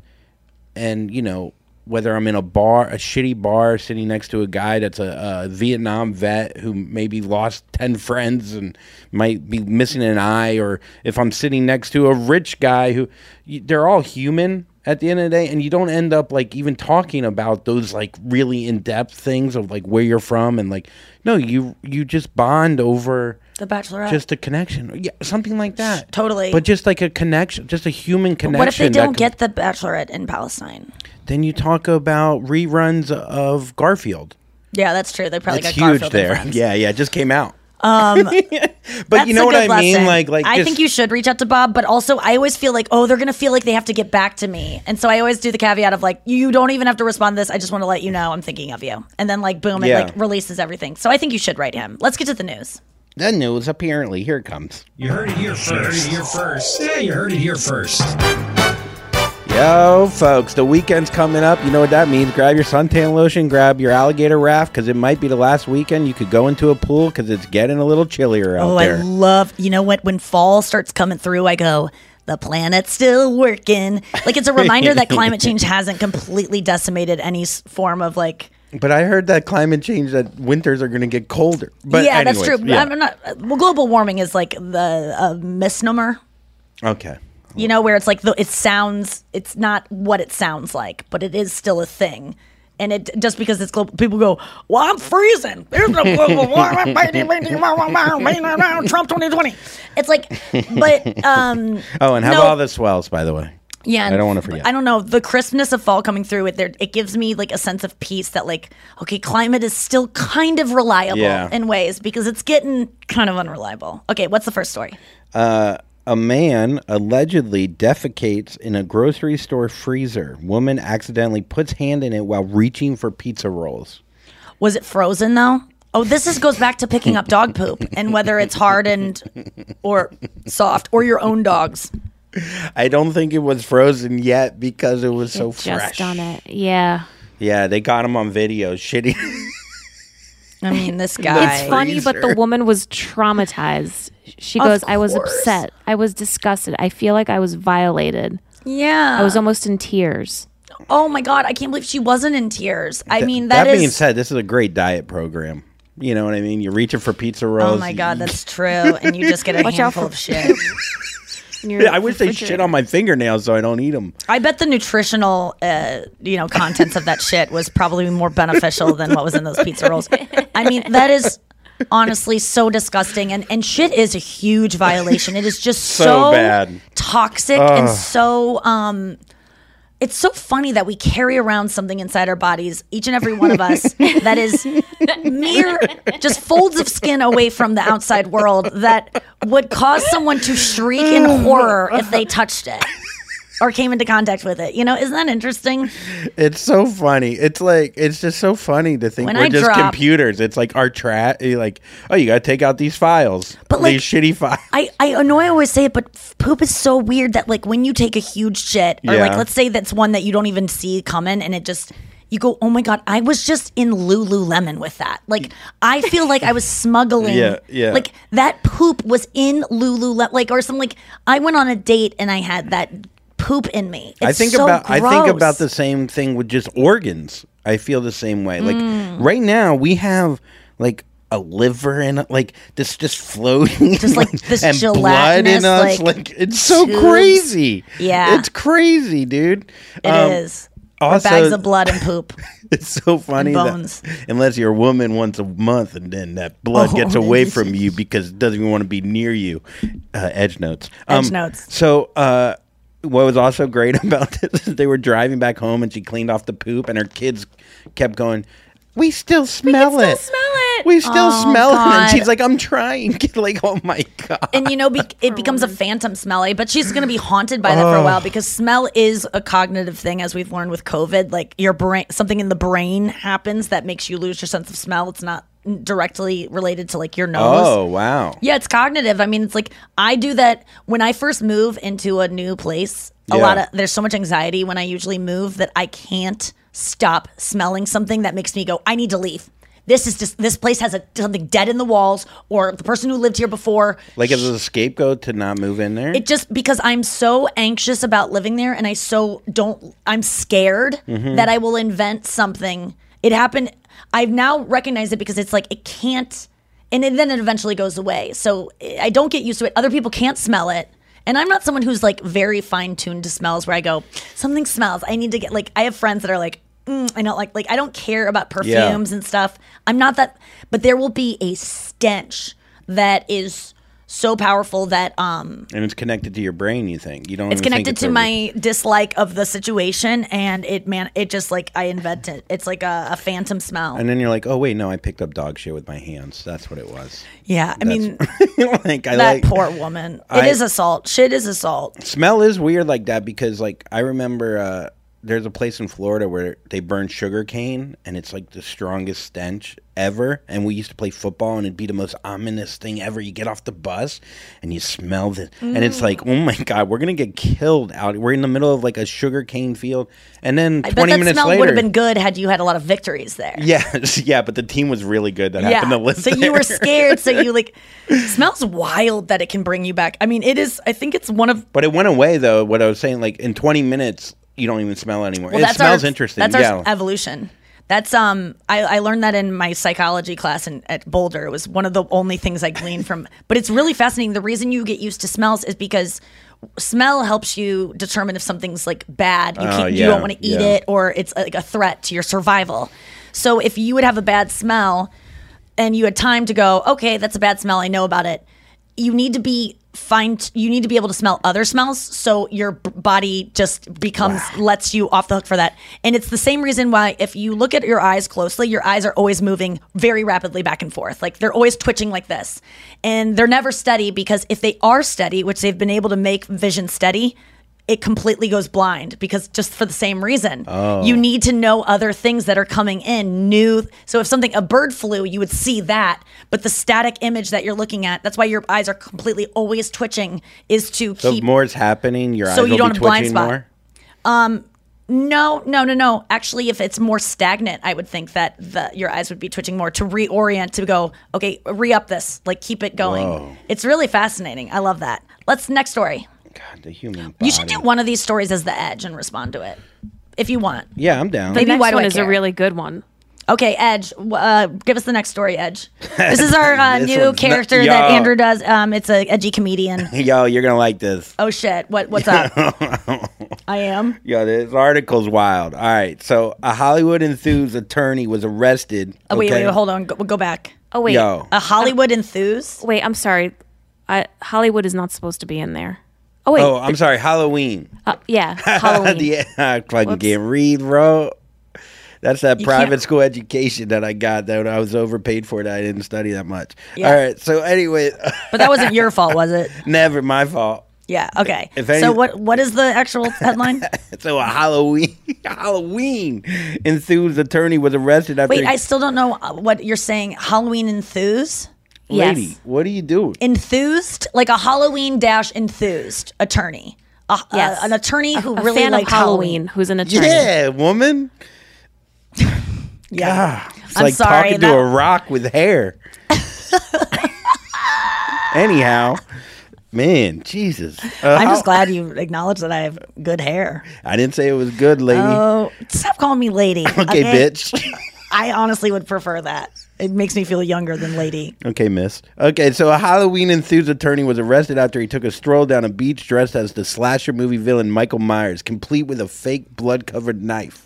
and you know, whether I'm in a bar, a shitty bar, sitting next to a guy that's a, a Vietnam vet who maybe lost ten friends and might be missing an eye, or if I'm sitting next to a rich guy who, you, they're all human at the end of the day, and you don't end up like even talking about those like really in-depth things of like where you're from and like, no, you you just bond over
The Bachelorette.
just a connection, yeah, something like that.
Totally.
But just like a connection, just a human connection.
What if they
that
don't
could-
get the Bachelorette in Palestine?
Then you talk about reruns of Garfield.
Yeah, that's true. They probably
It's
got
huge
Garfield
there.
and Friends.
Yeah, yeah, it just came out.
Um,
But
That's
you know
a
what
good
I mean?
lesson.
Like, like
I
just-
think you should reach out to Bob, but also I always feel like, oh, they're gonna feel like they have to get back to me, and so I always do the caveat of like, you don't even have to respond to this. I just want to let you know I'm thinking of you, and then like, boom, it
Yeah.
like releases everything. So I think you should write him. Let's get to the news.
The news, apparently, here it comes.
You heard it here first. You heard it here first. Yeah, you heard it here first.
Yo, folks, the weekend's coming up. You know what that means. Grab your suntan lotion, grab your alligator raft, because it might be the last weekend you could go into a pool because it's getting a little chillier out
Oh,
there.
I love. You know what? When fall starts coming through, I go, the planet's still working. Like it's a reminder that climate change hasn't completely decimated any s- form of like.
But I heard that climate change, that winters are going to get colder. But
yeah, that's
anyways,
true.
yeah.
I'm not. Well, global warming is like the uh, misnomer.
Okay.
You know, where it's like the, it sounds, it's not what it sounds like, but it is still a thing. And it just because it's global, people go, well, I'm freezing. There's no global warming. Trump twenty twenty. It's like, but um.
Oh, and how
no,
about all the swells, by the way?
Yeah,
I don't want to forget.
I don't know, the crispness of fall coming through it. There, it gives me like a sense of peace that like, okay, climate is still kind of reliable
Yeah.
in ways because it's getting kind of unreliable. Okay, what's the first story?
Uh, a man allegedly defecates in a grocery store freezer. Woman accidentally puts hand in it while reaching for pizza rolls.
Was it frozen though? Oh, this is goes back to picking up dog poop and whether it's hardened or soft or your own dog's.
I don't think it was frozen yet because it was so
Just
fresh.
done it. Yeah.
Yeah, they got him on video shitting.
I mean, this guy.
It's funny, but the
freezer.
woman was traumatized. She
Of
goes, I was
course.
upset. I was disgusted. I feel like I was violated.
Yeah.
I was almost in tears.
Oh my God, I can't believe she wasn't in tears. I
Th-
mean,
that
that is.
being said, this is a great diet program. You know what I mean? You're reaching for pizza rolls.
Oh my God, that's true. And you just get a
Watch out
handful
for-
of shit.
in your
I wish they shit on my fingernails so I don't eat them.
I bet the nutritional, uh, you know, contents of that shit was probably more beneficial than what was in those pizza rolls. I mean, that is honestly so disgusting, and and shit is a huge violation. It is just so,
So bad.
toxic
Ugh.
and so um. It's so funny that we carry around something inside our bodies, each and every one of us, that is mere just folds of skin away from the outside world that would cause someone to shriek in horror if they touched it or came into contact with it. You know, isn't that interesting?
It's so funny. It's like it's just so funny to think
When
we're
I
just
drop-
computers. It's like our trash. Like, oh, you got to take out these files,
But, like,
these shitty files.
I, I know I always say it, but f- poop is so weird that, like, when you take a huge shit, or, like,
Yeah.
let's say that's one that you don't even see coming, and it just, you go, oh my God, I was just in Lululemon with that. Like, I feel like I was smuggling.
Yeah, yeah.
Like, that poop was in Lululemon, like, or some, like, I went on a date and I had that poop in me. It's
I think
so
about I think
gross.
about the same thing with just organs. I feel the same way. Like
Mm.
right now we have like a liver and like this just floating,
Just, like, this
and blood in
gelatinous,
us.
like,
Like, it's so
tubes.
crazy.
Yeah.
it's crazy, dude.
It
Um,
is.
Also,
Or bags of blood and poop.
it's so funny
And
that
bones.
unless you're a woman once a month, and then that blood
Oh,
gets away
man.
from you because it doesn't even want to be near you. Uh, edge notes.
Edge notes.
So, uh, what was also great about this is they were driving back home and she cleaned off the poop and her kids kept going, we still smell
We can
it.
still smell it.
We still
Oh,
smell it. And
God.
she's like, I'm trying. like, oh my God.
And you know, be- it becomes a phantom smelly, but she's going to be haunted by that for a while because smell is a cognitive thing, as we've learned with COVID. Like your brain, something in the brain happens that makes you lose your sense of smell. It's not directly related to like your nose.
Oh, wow.
Yeah, it's cognitive. I mean, it's like I do that when I first move into a new place. A
Yeah.
lot of there's so much anxiety when I usually move that I can't stop smelling something that makes me go, I need to leave. This is just this place has a, something dead in the walls, or the person who lived here before.
Like, as a scapegoat to not move in there?
It just because I'm so anxious about living there, and I so don't. I'm scared
Mhm.
that I will invent something. It happened. I've now recognized it because it's like it can't, and it, then it eventually goes away. So I don't get used to it. Other people can't smell it. And I'm not someone who's like very fine tuned to smells where I go, something smells. I need to get like, I have friends that are like, mm, I don't like, like, I don't care about perfumes and stuff. I'm not that, but there will be a stench that is so powerful that, um,
and it's connected to your brain, you think? You don't
it's
even think
connected
it's
to
a-
my dislike of the situation. And it, man, it just like, I invented, it's like a, a phantom smell.
And then you're like, oh, wait, no, I picked up dog shit with my hands. That's what it was.
Yeah. I mean,
like, I
that
like,
poor woman. It
I-
is assault. Shit is assault.
Smell is weird like that because, like, I remember uh, there's a place in Florida where they burn sugar cane and it's like the strongest stench ever. And we used to play football and it'd be the most ominous thing ever. You get off the bus and you smell it. And it's like, oh my God, we're going to get killed out. We're in the middle of like a sugar cane field. And then
I bet
twenty
that
minutes
smell
later.
would have been good had you had a lot of victories there.
Yeah, yeah, but the team was really good that happened to live
so
there.
you were scared. So you like, smells wild that it can bring you back. I mean, it is. I think it's one of.
But it went away though. What I was saying, like in twenty minutes, you don't even smell it anymore.
Well,
it
that's
smells
our,
interesting.
That's
yeah.
our evolution. That's um. I, I learned that in my psychology class in, at Boulder. It was one of the only things I gleaned from. But it's really fascinating. The reason you get used to smells is because smell helps you determine if something's like bad. You
Oh,
can't.
yeah,
You don't want to eat
yeah.
it, or it's like a threat to your survival. So if you would have a bad smell, and you had time to go, okay, that's a bad smell. I know about it. You need to be find. You need to be able to smell other smells, so your b- body just becomes lets you off the hook for that. And it's the same reason why, if you look at your eyes closely, your eyes are always moving very rapidly back and forth. Like they're always twitching like this, and they're never steady because if they are steady, which they've been able to make vision steady, it completely goes blind because just for the same reason.
Oh.
You need to know other things that are coming in, new. So if something, a bird flew, you would see that. But the static image that you're looking at, that's why your eyes are completely always twitching, is to
So
keep.
if more is happening, your
So
eyes
you
will
don't
be
have blind
twitching
spot.
more?
Um, no, no, no, no. Actually, if it's more stagnant, I would think that the, your eyes would be twitching more to reorient, to go, okay, re-up this, like keep it going.
Whoa.
It's really fascinating. I love that. Let's, next story.
God, the human body.
You should do one of these stories as the edge and respond to it, if you want.
Yeah, I'm down.
The
Maybe
next
why do
one
I
is
care?
a really good one.
Okay, Edge. Uh, give us the next story, Edge. This is our uh,
This
new
one's
character
not-
that
Yo.
Andrew does. Um, it's a edgy comedian.
Yo, you're gonna like this.
Oh shit! What what's up? I am.
Yo, this article's wild. All right, so a Hollywood enthused attorney was arrested.
Oh wait,
okay?
wait, hold on. Go, go back.
Oh wait,
Yo.
A Hollywood enthused.
wait. I'm sorry. I, Hollywood is not supposed to be in there. Oh wait.
Oh, I'm sorry, Halloween.
Uh, yeah, Halloween.
yeah, I fucking
Whoops.
can't read, bro. That's that
You
private
can't-
school education that I got that I was overpaid for that I didn't study that much.
Yeah.
All right, so anyway,
But that wasn't your fault, was it?
never my fault.
Yeah. Okay.
If any-
so what what is the actual headline?
So a Halloween Halloween enthused attorney was arrested after
Wait, I still don't know what you're saying. Halloween enthused.
lady,
Yes.
what are you doing?
Enthused, like a Halloween dash enthused attorney. A,
Yes.
a- an attorney who
a
really
fan
liked
of Halloween, who's an attorney.
Yeah, woman.
Yeah.
God, it's
I'm
like
sorry,
talking
that-
to a rock with hair. Anyhow, man, Jesus. Uh,
I'm
how-
just glad you acknowledged that I have good hair.
I didn't say it was good, lady.
Oh, stop calling me lady.
okay, bitch.
I honestly would prefer that. It makes me feel younger than lady.
Okay, miss. Okay, so a Halloween enthused attorney was arrested after he took a stroll down a beach dressed as the slasher movie villain Michael Myers, complete with a fake blood-covered knife.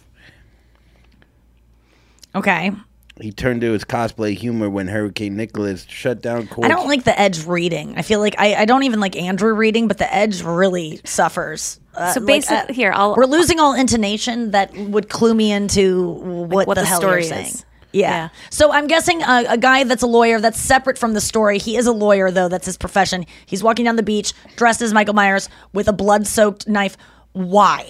Okay.
He turned to his cosplay humor when Hurricane Nicholas shut down court.
I don't like the Edge reading. I feel like I, I don't even like Andrew reading, but the Edge really suffers. Uh,
So
like,
basi-
uh,
here, I'll-
we're losing all intonation that would clue me into what,
what
the,
the
hell
story
you're saying.
is.
Yeah.
Yeah.
So I'm guessing a, a guy that's a lawyer that's separate from the story. He is a lawyer though. That's his profession. He's walking down the beach dressed as Michael Myers with a blood-soaked knife. Why?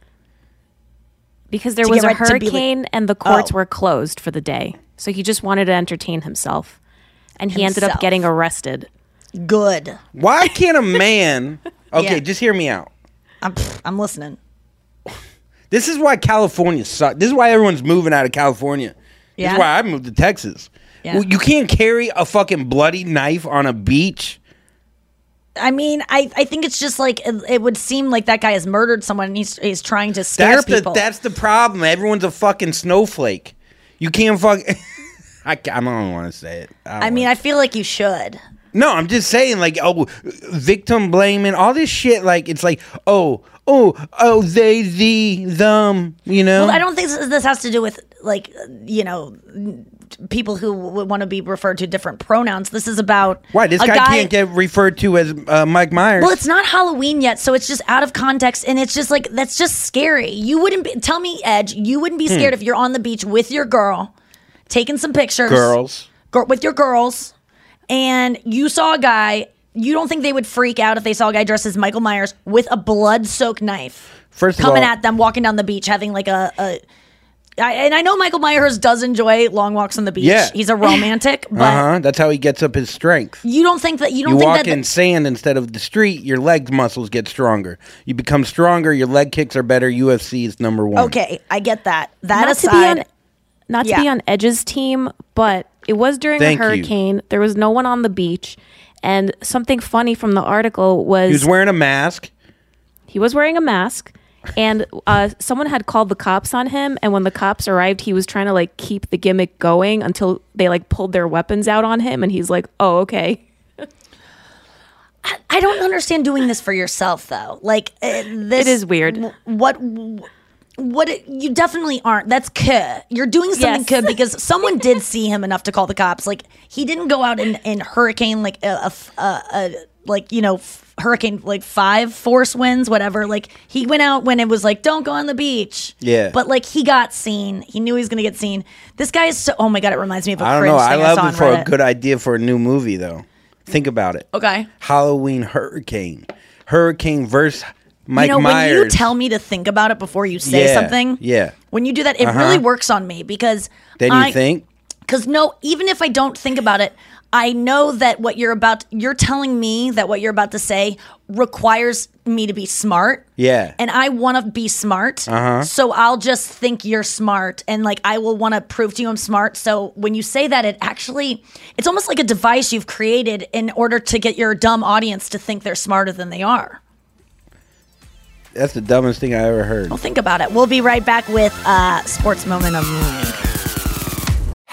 Because there
To
was
get
a
right- to be like-
hurricane and the courts
Oh.
were closed for the day. So he just wanted to entertain himself. And he ended up
Himself.
getting arrested.
Good.
Why can't a man... Okay,
Yeah.
just hear me out.
I'm, I'm listening.
This is why California sucks. This is why everyone's moving out of California. This
Yeah?
is why I moved to Texas.
Yeah.
Well, you can't carry a fucking bloody knife on a beach.
I mean, I, I think it's just like it, it would seem like that guy has murdered someone and he's he's trying to scare
That's the
people.
that's the problem. Everyone's a fucking snowflake. You can't fuck. I, ca- I don't want to say it. I, don't
I mean,
wanna-
I feel like you should.
no, I'm just saying, like, oh, victim blaming, all this shit. Like, it's like, oh, oh, oh, they, the, them. You know.
Well, I don't think this, this has to do with like you know people who would want to be referred to different pronouns. This is about
Why this
a
guy, can't get referred to as uh, Mike Myers?
Well, it's not Halloween yet, so it's just out of context, and it's just like that's just scary. You wouldn't be, tell me, Edge. You wouldn't be scared if you're on the beach with your girl, taking some pictures,
girls.
gir- with your girls, and you saw a guy. You don't think they would freak out if they saw a guy dressed as Michael Myers with a blood-soaked knife
First of
coming
all-
at them, walking down the beach, having like a. a I, and I know Michael Myers does enjoy long walks on the beach.
Yeah.
He's a romantic, but
Uh huh. That's how he gets up his strength.
you don't think that you don't
You
think
walk
that
in sand instead of the street, your leg muscles get stronger. You become stronger, your leg kicks are better. U F C is number one.
Okay, I get that. That
not
aside,
to be on, not to
Yeah.
be on Edge's team, but it was during
Thank
a
you.
hurricane. There was no one on the beach. And something funny from the article was
He was wearing a mask.
he was wearing a mask. And uh, someone had called the cops on him, and when the cops arrived, he was trying to like keep the gimmick going until they like pulled their weapons out on him, and he's like, "Oh, okay."
I, I don't understand doing this for yourself though. Like uh, this
It is weird.
w- What what it, you definitely aren't. That's kuh. You're doing something
Yes.
kuh because someone did see him enough to call the cops. Like he didn't go out in, in hurricane like a, a f- a- a- like you know f- hurricane like five force winds whatever. Like he went out when it was like don't go on the beach.
Yeah.
But like he got seen. He knew he was gonna get seen. This guy is so. Oh my god! It reminds me of a
I don't
cringe
know.
thing
I
I,
love
saw
it
on
for
Reddit.
a good idea for a new movie, though. Think about it.
Okay.
Halloween Hurricane. Hurricane versus Mike
you know,
Myers.
when you tell me to think about it before you say
Yeah,
something,
yeah.
when you do that, it
Uh-huh.
really works on me because
Then you
I,
think?
Because no, even if I don't think about it, I know that what you're about, you're telling me that what you're about to say requires me to be smart.
Yeah.
And I want to be smart.
Uh-huh.
So I'll just think you're smart. And like, I will want to prove to you I'm smart. So when you say that, it actually, it's almost like a device you've created in order to get your dumb audience to think they're smarter than they are.
That's the dumbest thing I ever heard.
Well, think about it. We'll be right back with uh, Sports Moment of the Week.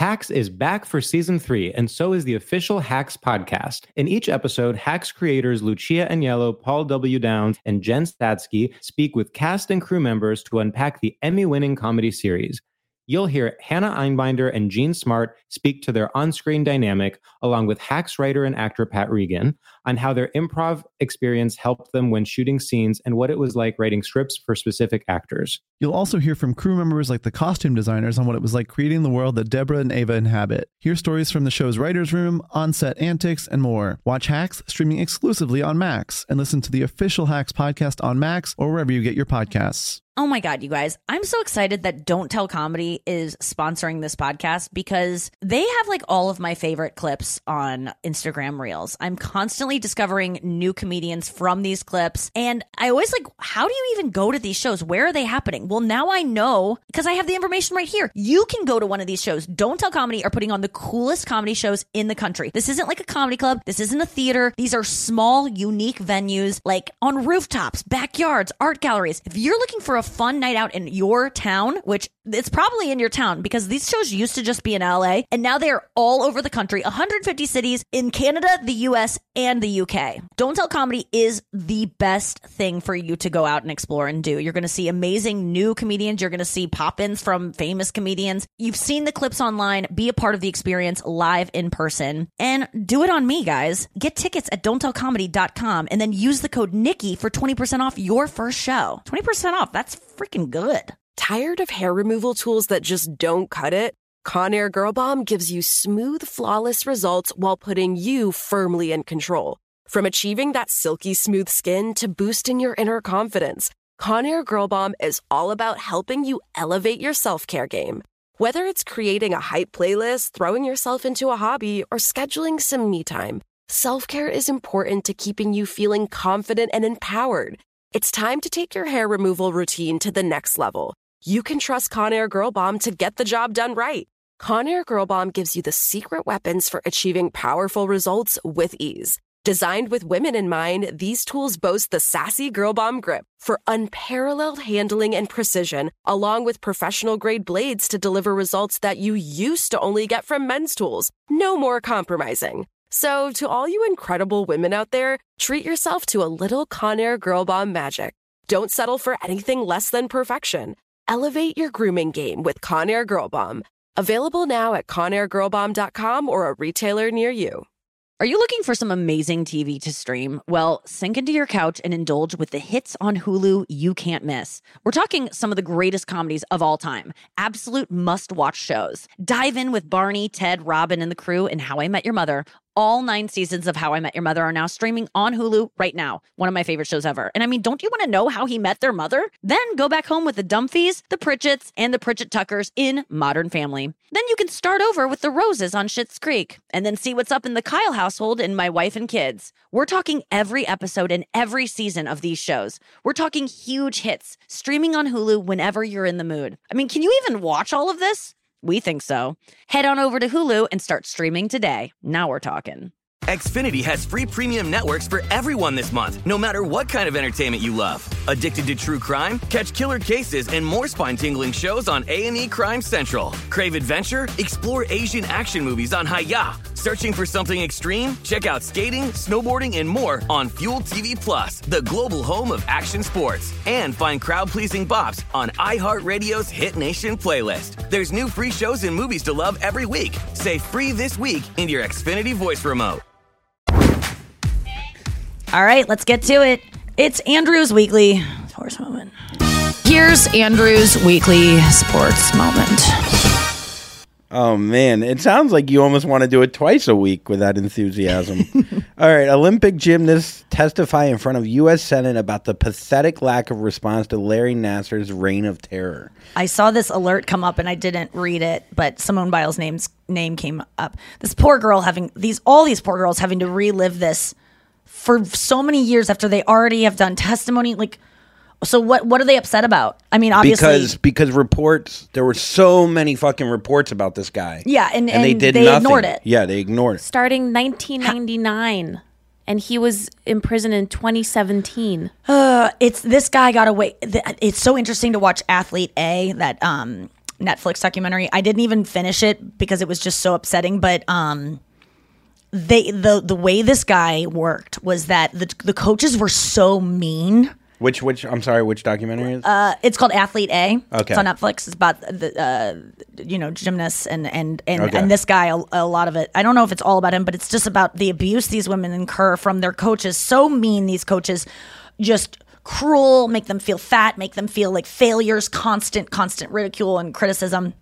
Hacks is back for season three, and so is the official Hacks podcast. In each episode, Hacks creators Lucia Aniello, Paul W. Downs, and Jen Statsky speak with cast and crew members to unpack the Emmy-winning comedy series. You'll hear Hannah Einbinder and Jean Smart speak to their on-screen dynamic, along with Hacks writer and actor Pat Regan, on how their improv experience helped them when shooting scenes and what it was like writing scripts for specific actors.
You'll also hear from crew members like the costume designers on what it was like creating the world that Deborah and Ava inhabit. Hear stories from the show's writer's room, on-set antics, and more. Watch Hacks streaming exclusively on Max, and listen to the official Hacks podcast on Max or wherever you get your podcasts.
Oh my God, you guys. I'm so excited that Don't Tell Comedy is sponsoring this podcast because they have like all of my favorite clips on Instagram Reels. I'm constantly discovering new comedians from these clips. And I always like, how do you even go to these shows? Where are they happening? Well, now I know because I have the information right here. You can go to one of these shows. Don't Tell Comedy are putting on the coolest comedy shows in the country. This isn't like a comedy club. This isn't a theater. These are small, unique venues like on rooftops, backyards, art galleries. If you're looking for a fun night out in your town, which it's probably in your town because these shows used to just be in L A and now they're all over the country, one hundred fifty cities in Canada, the U S, and the U K. Don't Tell Comedy is the best thing for you to go out and explore and do. You're going to see amazing new comedians. You're going to see pop-ins from famous comedians. You've seen the clips online. Be a part of the experience live in person and do it on me, guys. Get tickets at don't tell comedy dot com and then use the code Nikki for twenty percent off your first show. twenty percent off. That's freaking good.
Tired of hair removal tools that just don't cut it? Conair Girl Bomb gives you smooth, flawless results while putting you firmly in control. From achieving that silky smooth skin to boosting your inner confidence, Conair Girl Bomb is all about helping you elevate your self-care game. Whether it's creating a hype playlist, throwing yourself into a hobby, or scheduling some me time, self-care is important to keeping you feeling confident and empowered. It's time to take your hair removal routine to the next level. You can trust Conair Girl Bomb to get the job done right. Conair Girl Bomb gives you the secret weapons for achieving powerful results with ease. Designed with women in mind, these tools boast the sassy Girl Bomb grip for unparalleled handling and precision, along with professional-grade blades to deliver results that you used to only get from men's tools. No more compromising. So, to all you incredible women out there, treat yourself to a little Conair Girl Bomb magic. Don't settle for anything less than perfection. Elevate your grooming game with Conair Girl Bomb. Available now at conair girl bomb dot com or a retailer near you.
Are you looking for some amazing T V to stream? Well, sink into your couch and indulge with the hits on Hulu you can't miss. We're talking some of the greatest comedies of all time. Absolute must-watch shows. Dive in with Barney, Ted, Robin, and the crew in How I Met Your Mother. All nine seasons of How I Met Your Mother are now streaming on Hulu right now. One of my favorite shows ever. And I mean, don't you want to know how he met their mother? Then go back home with the Dumfies, the Pritchetts, and the Pritchett Tuckers in Modern Family. Then you can start over with the Roses on Schitt's Creek. And then see what's up in the Kyle household in My Wife and Kids. We're talking every episode and every season of these shows. We're talking huge hits, streaming on Hulu whenever you're in the mood. I mean, can you even watch all of this? We think so. Head on over to Hulu and start streaming today. Now we're talking.
Xfinity has free premium networks for everyone this month, no matter what kind of entertainment you love. Addicted to true crime? Catch killer cases and more spine-tingling shows on A and E Crime Central. Crave adventure? Explore Asian action movies on Hi-Ya. Searching for something extreme? Check out skating, snowboarding, and more on Fuel T V Plus, the global home of action sports. And find crowd-pleasing bops on iHeartRadio's Hit Nation playlist. There's new free shows and movies to love every week. Say free this week in your Xfinity voice remote.
All right, let's get to it. It's Andrew's Weekly Sports Moment.
Here's Andrew's Weekly Sports Moment.
Oh, man. It sounds like you almost want to do it twice a week with that enthusiasm. All right. Olympic gymnasts testify in front of U S Senate about the pathetic lack of response to Larry Nassar's reign of terror.
I saw this alert come up and I didn't read it, but Simone Biles' name's, name came up. This poor girl having these, all these poor girls having to relive this for so many years after they already have done testimony. Like, so what what are they upset about? I mean, obviously.
Because because reports, there were so many fucking reports about this guy.
Yeah, and, and,
and they did
they
nothing.
ignored it.
Yeah, they ignored it.
Starting nineteen ninety-nine, and he was in prison in twenty seventeen.
Uh, it's this guy got away. It's so interesting to watch Athlete A, that um Netflix documentary. I didn't even finish it because it was just so upsetting. But um, they the the way this guy worked was that the the coaches were so mean.
Which which I'm sorry, which documentary is?
Uh, it's called Athlete A.
Okay.
It's on Netflix. It's about the uh, you know gymnasts and and and,
Okay.
and this guy. A, a lot of it. I don't know if it's all about him, but it's just about the abuse these women incur from their coaches. So mean, these coaches, just cruel, make them feel fat, make them feel like failures, constant, constant ridicule and criticism.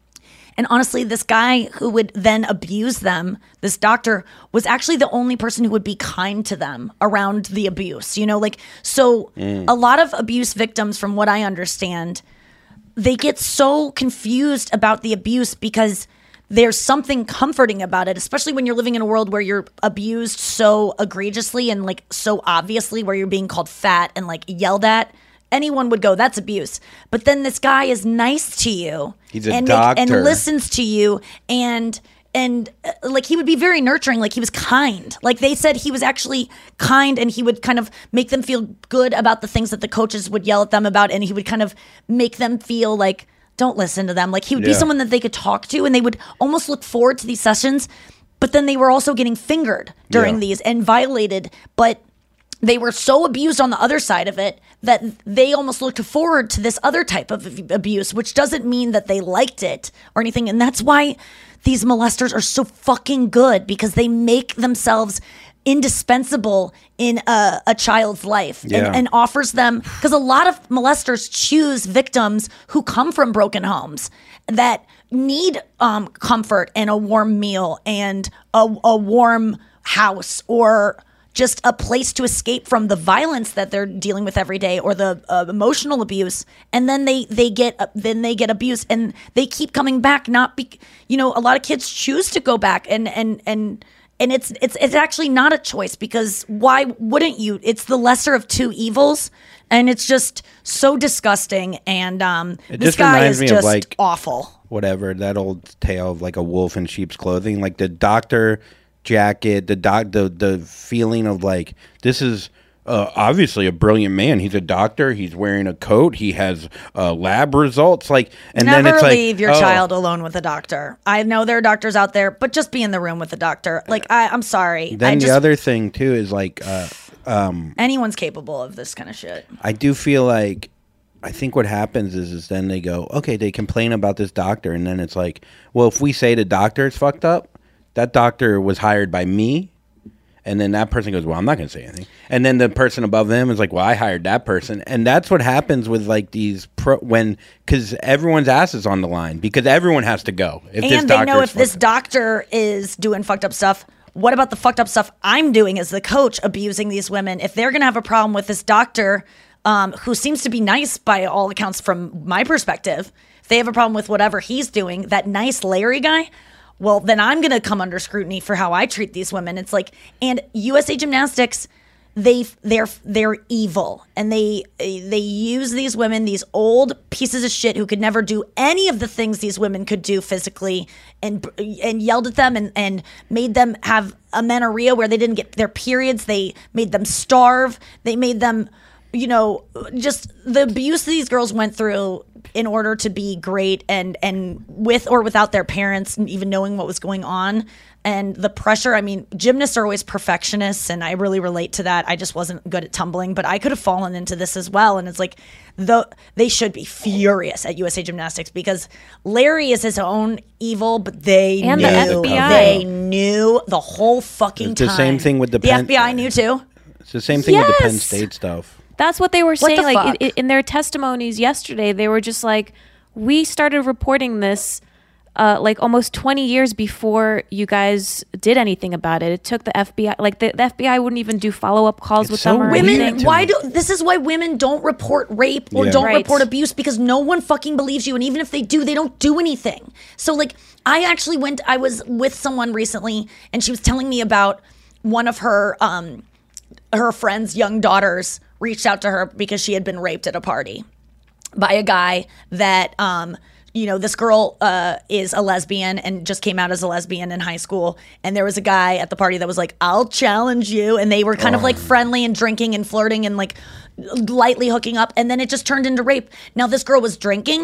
And honestly, this guy who would then abuse them, this doctor, was actually the only person who would be kind to them around the abuse. You know, like, so
Mm.
a lot of abuse victims, from what I understand, they get so confused about the abuse because there's something comforting about it, especially when you're living in a world where you're abused so egregiously and like so obviously, where you're being called fat and like yelled at. Anyone would go, that's abuse. But then this guy is nice to you.
He's a
and
doctor.
and listens to you and and uh, like he would be very nurturing, like he was kind. Like they said he was actually kind, and he would kind of make them feel good about the things that the coaches would yell at them about, and he would kind of make them feel like, don't listen to them. Like he would be
Yeah.
someone that they could talk to, and they would almost look forward to these sessions. But then they were also getting fingered during
Yeah.
these and violated. But they were so abused on the other side of it that they almost looked forward to this other type of ab- abuse, which doesn't mean that they liked it or anything. And that's why these molesters are so fucking good, because they make themselves indispensable in a, a child's life
Yeah.
and, and offers them, because a lot of molesters choose victims who come from broken homes that need um, comfort and a warm meal and a, a warm house, or just a place to escape from the violence that they're dealing with every day, or the uh, emotional abuse. And then they they get uh, then they get abused, and they keep coming back. Not be, you know, a lot of kids choose to go back, and and and and it's it's it's actually not a choice, because why wouldn't you? It's the lesser of two evils, and it's just so disgusting. And um,
It
this
just
guy
reminds
is
me
just
of like
awful.
Whatever, that old tale of like a wolf in sheep's clothing, like the doctor jacket, the doc, the the feeling of like, this is uh, obviously a brilliant man. He's a doctor. He's wearing a coat. He has uh, lab results. Like, and
Never
then it's like,
leave your
oh,
child alone with a doctor. I know there are doctors out there, but just be in the room with the doctor. Like, I, I'm sorry.
Then
I
the
just,
other thing too is like, uh, um,
anyone's capable of this kind of shit.
I do feel like, I think what happens is, is then they go, okay, they complain about this doctor, and then it's like, well, if we say the doctor is fucked up, that doctor was hired by me, and then that person goes, well, I'm not going to say anything. And then the person above them is like, well, I hired that person. And that's what happens with like these pro when, because everyone's ass is on the line, because everyone has to go. If this
And they know
doctor is
if this
fucked up.
doctor is doing fucked up stuff, what about the fucked up stuff I'm doing as the coach, abusing these women? If they're going to have a problem with this doctor, um, who seems to be nice by all accounts from my perspective, if they have a problem with whatever he's doing, that nice Larry guy, well, then I'm going to come under scrutiny for how I treat these women. It's like, and U S A Gymnastics, they they're they're evil, and they they use these women, these old pieces of shit who could never do any of the things these women could do physically, and and yelled at them and and made them have amenorrhea where they didn't get their periods. They made them starve. They made them, you know, just the abuse these girls went through in order to be great, and and with or without their parents even knowing what was going on, and the pressure. I mean, gymnasts are always perfectionists, and I really relate to that. I just wasn't good at tumbling, but I could have fallen into this as well. And it's like, the they should be furious at U S A Gymnastics, because Larry is his own evil, but they
And
knew,
the F B I.
they knew the whole fucking
It's the
time.
same thing with the
the
Penn-
F B I knew too.
It's the same thing with the Penn
Yes.
State stuff.
That's what they were
What
saying.
the
Like
fuck?
in, in their testimonies yesterday, they were just like, we started reporting this uh, like almost twenty years before you guys did anything about it. It took the F B I, like the, the F B I wouldn't even do follow up calls with them or
Women,
anything.
why do this is why women don't report rape or
Yeah.
don't
Right.
report abuse, because no one fucking believes you, and even if they do, they don't do anything. So like, I actually went. I was with someone recently, and she was telling me about one of her um her friend's young daughters reached out to her because she had been raped at a party by a guy that um you know, this girl uh, is a lesbian and just came out as a lesbian in high school. And there was a guy at the party that was like, I'll challenge you. And they were kind of like friendly and drinking and flirting and like lightly hooking up. And then it just turned into rape. Now, this girl was drinking.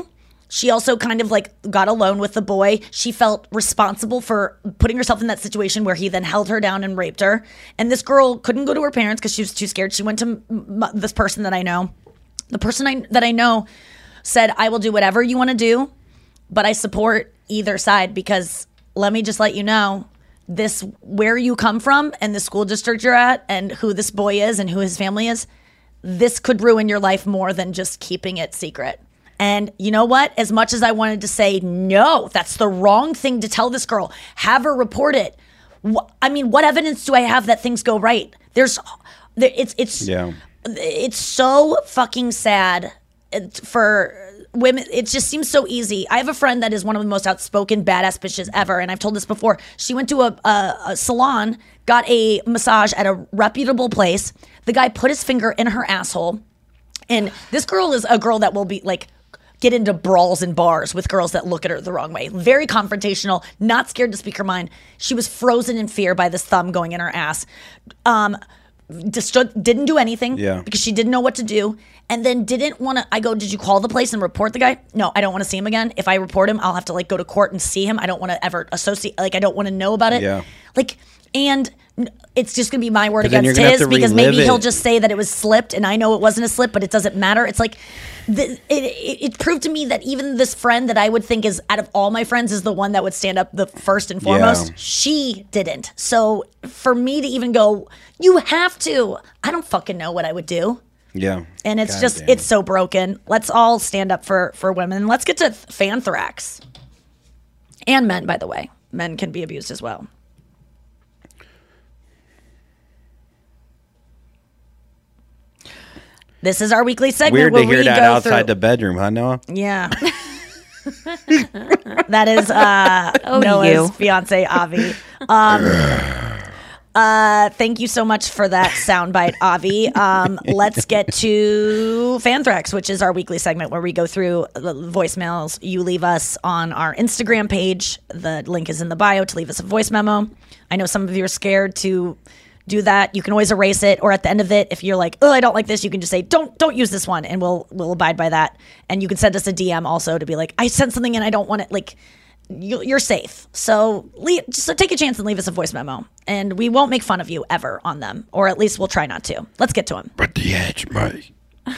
She also kind of like got alone with the boy. She felt responsible for putting herself in that situation where he then held her down and raped her. And this girl couldn't go to her parents because she was too scared. She went to m- m- this person that I know. The person I, that I know said, I will do whatever you want to do, but I support either side because let me just let you know, this where you come from and the school district you're at and who this boy is and who his family is, this could ruin your life more than just keeping it secret. And you know what? As much as I wanted to say, no, that's the wrong thing to tell this girl, have her report it. I mean, what evidence do I have that things go right? There's, it's, it's,
yeah.
it's so fucking sad for women. It just seems so easy. I have a friend that is one of the most outspoken badass bitches ever. And I've told this before. She went to a, a, a salon, got a massage at a reputable place. The guy put his finger in her asshole. And this girl is a girl that will be like, get into brawls in bars with girls that look at her the wrong way. Very confrontational, not scared to speak her mind. She was frozen in fear by this thumb going in her ass. Um, just didn't do anything
yeah.
because she didn't know what to do. And then didn't want to, I go, did you call the place and report the guy? No, I don't want to see him again. If I report him, I'll have to like go to court and see him. I don't want to ever associate, like I don't want to know about it.
Yeah.
Like, and it's just going to be my word against
his
because maybe
it.
he'll just say that it was slipped and I know it wasn't a slip, but it doesn't matter. It's like, the, it, it, it proved to me that even this friend that I would think is out of all my friends is the one that would stand up the first and foremost.
Yeah.
She didn't. So for me to even go, you have to, I don't fucking know what I would do.
Yeah.
And it's
God
just,
damn.
it's so broken. Let's all stand up for, for women. Let's get to Fanthrax. And men, by the way. Men can be abused as well. This is our weekly segment.
Weird
where
to hear
we
that
go
outside
through,
the bedroom, huh, Noah?
Yeah. That is uh,
Oh,
Noah's
you.
fiance, Avi. Um, uh, thank you so much for that soundbite, Avi. Um, let's get to Fanthrax, which is our weekly segment where we go through the voicemails you leave us on our Instagram page. The link is in the bio to leave us a voice memo. I know some of you are scared to do that. You can always erase it, or at the end of it, if you're like, oh, I don't like this, you can just say, don't don't use this one, and we'll we'll abide by that. And you can send us a D M also to be like, I sent something and I don't want it. Like, you, you're safe. So leave, so take a chance and leave us a voice memo, and we won't make fun of you ever on them, or at least we'll try not to. Let's get to him.
But the edge, mate.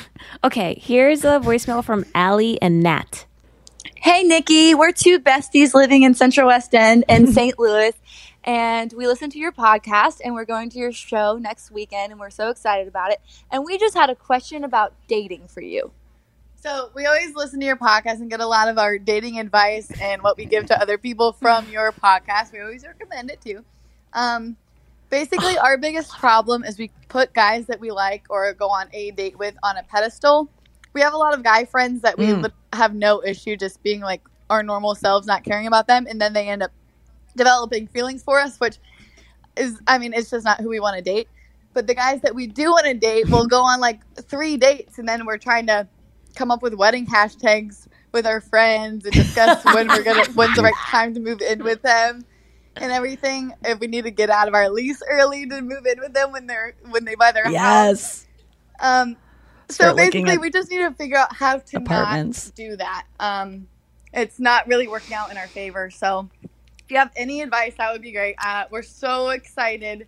Okay, here's a voicemail from Allie and Nat.
Hey, Nikki. We're two besties living in Central West End in Saint Louis. And we listened to your podcast, and we're going to your show next weekend, and we're so excited about it. And we just had a question about dating for you.
So we always listen to your podcast and get a lot of our dating advice and what we give to other people from your podcast. We always recommend it too. Um, basically, our biggest problem is we put guys that we like or go on a date with on a pedestal. We have a lot of guy friends that we mm. have no issue just being like our normal selves, not caring about them, and then they end up developing feelings for us, which is, I mean, it's just not who we want to date. But the guys that we do want to date will go on like three dates, and then we're trying to come up with wedding hashtags with our friends and discuss when we're gonna when's the right time to move in with them and everything. If we need to get out of our lease early to move in with them when they're when they buy their
yes.
house. Um.
Start
so basically, we just need to figure out how to not do that. Um, it's not really working out in our favor. So if you have any advice, that would be great. Uh, we're so excited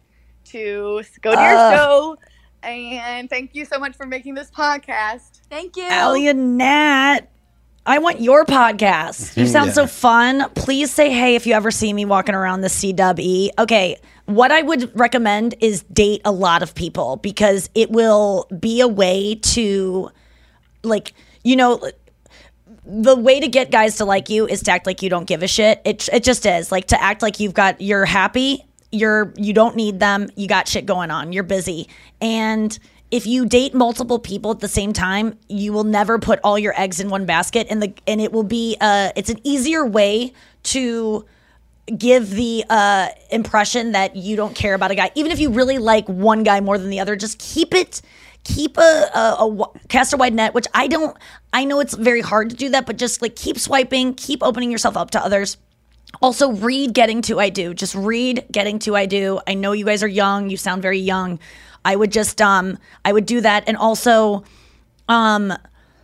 to go to your uh, show. And thank you so much for making this podcast.
Thank you.
Allie and Nat, I want your podcast. You sound yeah. so fun. Please say hey if you ever see me walking around the C W E. Okay, what I would recommend is date a lot of people because it will be a way to, like, you know, the way to get guys to like you is to act like you don't give a shit. It it just is. Like, to act like you've got, you're happy, you're, you don't need them, you got shit going on, you're busy. And if you date multiple people at the same time, you will never put all your eggs in one basket, and the and it will be uh it's an easier way to give the uh impression that you don't care about a guy. Even if you really like one guy more than the other, just keep it keep a, a, a cast a wide net, which I don't I know it's very hard to do that, but just like keep swiping, keep opening yourself up to others. Also, read Getting to I Do. Just read Getting to I Do. I know you guys are young. You sound very young. I would just, um, I would do that. And also, um,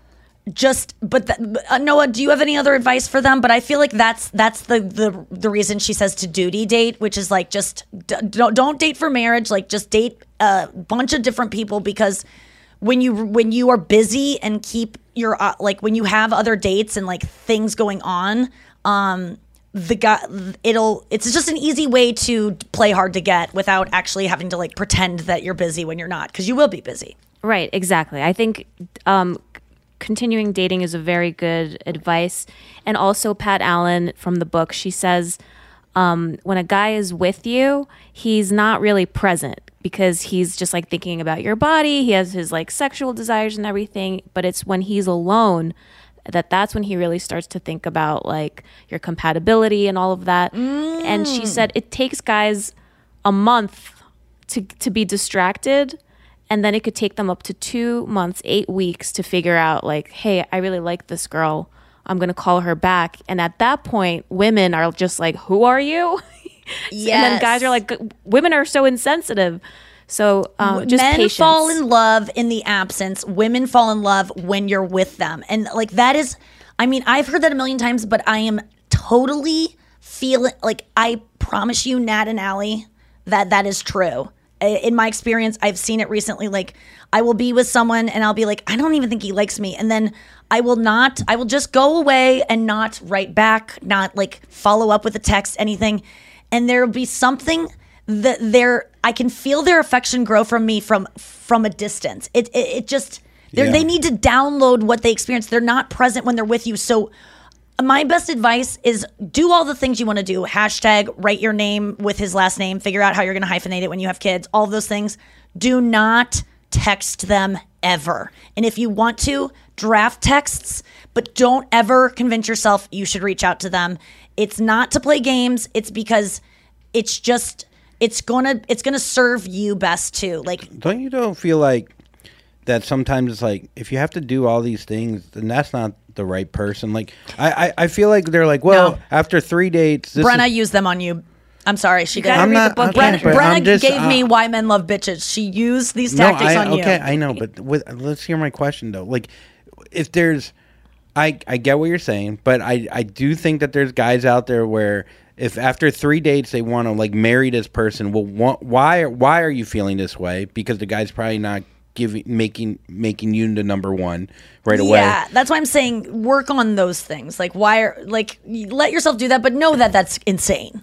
just, but the, uh, Noah, do you have any other advice for them? But I feel like that's that's the the the reason she says to duty date, which is like just d- don't don't date for marriage. Like just date a bunch of different people, because when you when you are busy and keep your uh, like when you have other dates and like things going on, um, the guy it'll it's just an easy way to play hard to get without actually having to like pretend that you're busy when you're not, because you will be busy.
Right, exactly. I think um, continuing dating is a very good advice. And also Pat Allen from the book, she says um, when a guy is with you, he's not really present because he's just like thinking about your body. He has his like sexual desires and everything. But it's when he's alone that that's when he really starts to think about like your compatibility and all of that. Mm. And she said it takes guys a month to to be distracted. And then it could take them up to two months, eight weeks to figure out like, hey, I really like this girl. I'm going to call her back. And at that point, women are just like, who are you? Yes. And then guys are like, women are so insensitive. So um, just
men
patience.
fall in love in the absence. Women fall in love when you're with them. And like that is, I mean, I've heard that a million times, but I am totally feeling like, I promise you, Nat and Allie, that that is true. In my experience, I've seen it recently. Like I will be with someone and I'll be like, I don't even think he likes me. And then I will not, I will just go away and not write back, not like follow up with a text, anything. And there will be something that there, I can feel their affection grow from me from, from a distance. It, it, it just, yeah. They need to download what they experience. They're not present when they're with you. So my best advice is do all the things you want to do. Hashtag write your name with his last name. Figure out how you're going to hyphenate it when you have kids. All of those things. Do not text them ever. And if you want to, draft texts, but don't ever convince yourself you should reach out to them. It's not to play games. It's because it's just, it's gonna, it's gonna serve you best too. Like,
don't you don't feel like that sometimes it's like, if you have to do all these things, then that's not the right person. Like I, I, I feel like they're like, well, no. after three dates, this
Brenna
is-
used them on you. I'm sorry, she did.
I'm not, okay,
Brenna,
but
Brenna
I'm just,
gave
uh,
me Why Men Love Bitches. She used these
no,
tactics
I,
on you.
Okay, I know, but with, let's hear my question though. Like, if there's, I, I get what you're saying, but I, I do think that there's guys out there where if after three dates they want to like marry this person, well, wh- why, why are you feeling this way? Because the guy's probably not giving, making, making you the number one right away.
Yeah, that's why I'm saying work on those things. Like, why are like let yourself do that, but know that that's insane.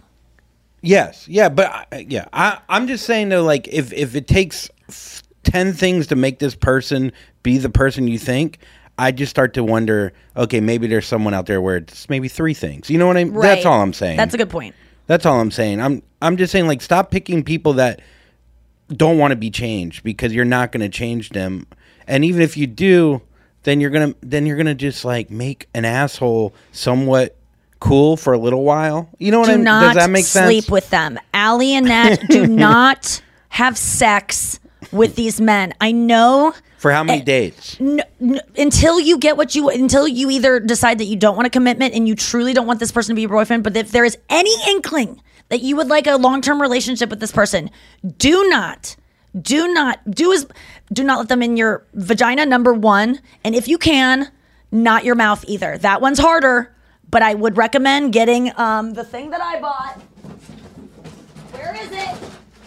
Yes, yeah, but I, yeah, I, I'm just saying though, like if if it takes f- ten things to make this person be the person you think, I just start to wonder, okay, maybe there's someone out there where it's maybe three things. You know what I mean?
Right.
That's all I'm saying.
That's a good point.
That's all I'm saying. I'm I'm just saying, like, stop picking people that don't want to be changed, because you're not going to change them. And even if you do, then you're gonna then you're gonna just like make an asshole somewhat cool for a little while. You know what I mean? Does that make sense?
Do not sleep with them. Allie and Nat, do not have sex with these men. I know.
For how many uh, dates?
N- n- until you get what you, until you either decide that you don't want a commitment and you truly don't want this person to be your boyfriend. But if there is any inkling that you would like a long-term relationship with this person, do not, do not, do as, do not let them in your vagina, number one. And if you can, not your mouth either. That one's harder, but I would recommend getting um, the thing that I bought. Where is it?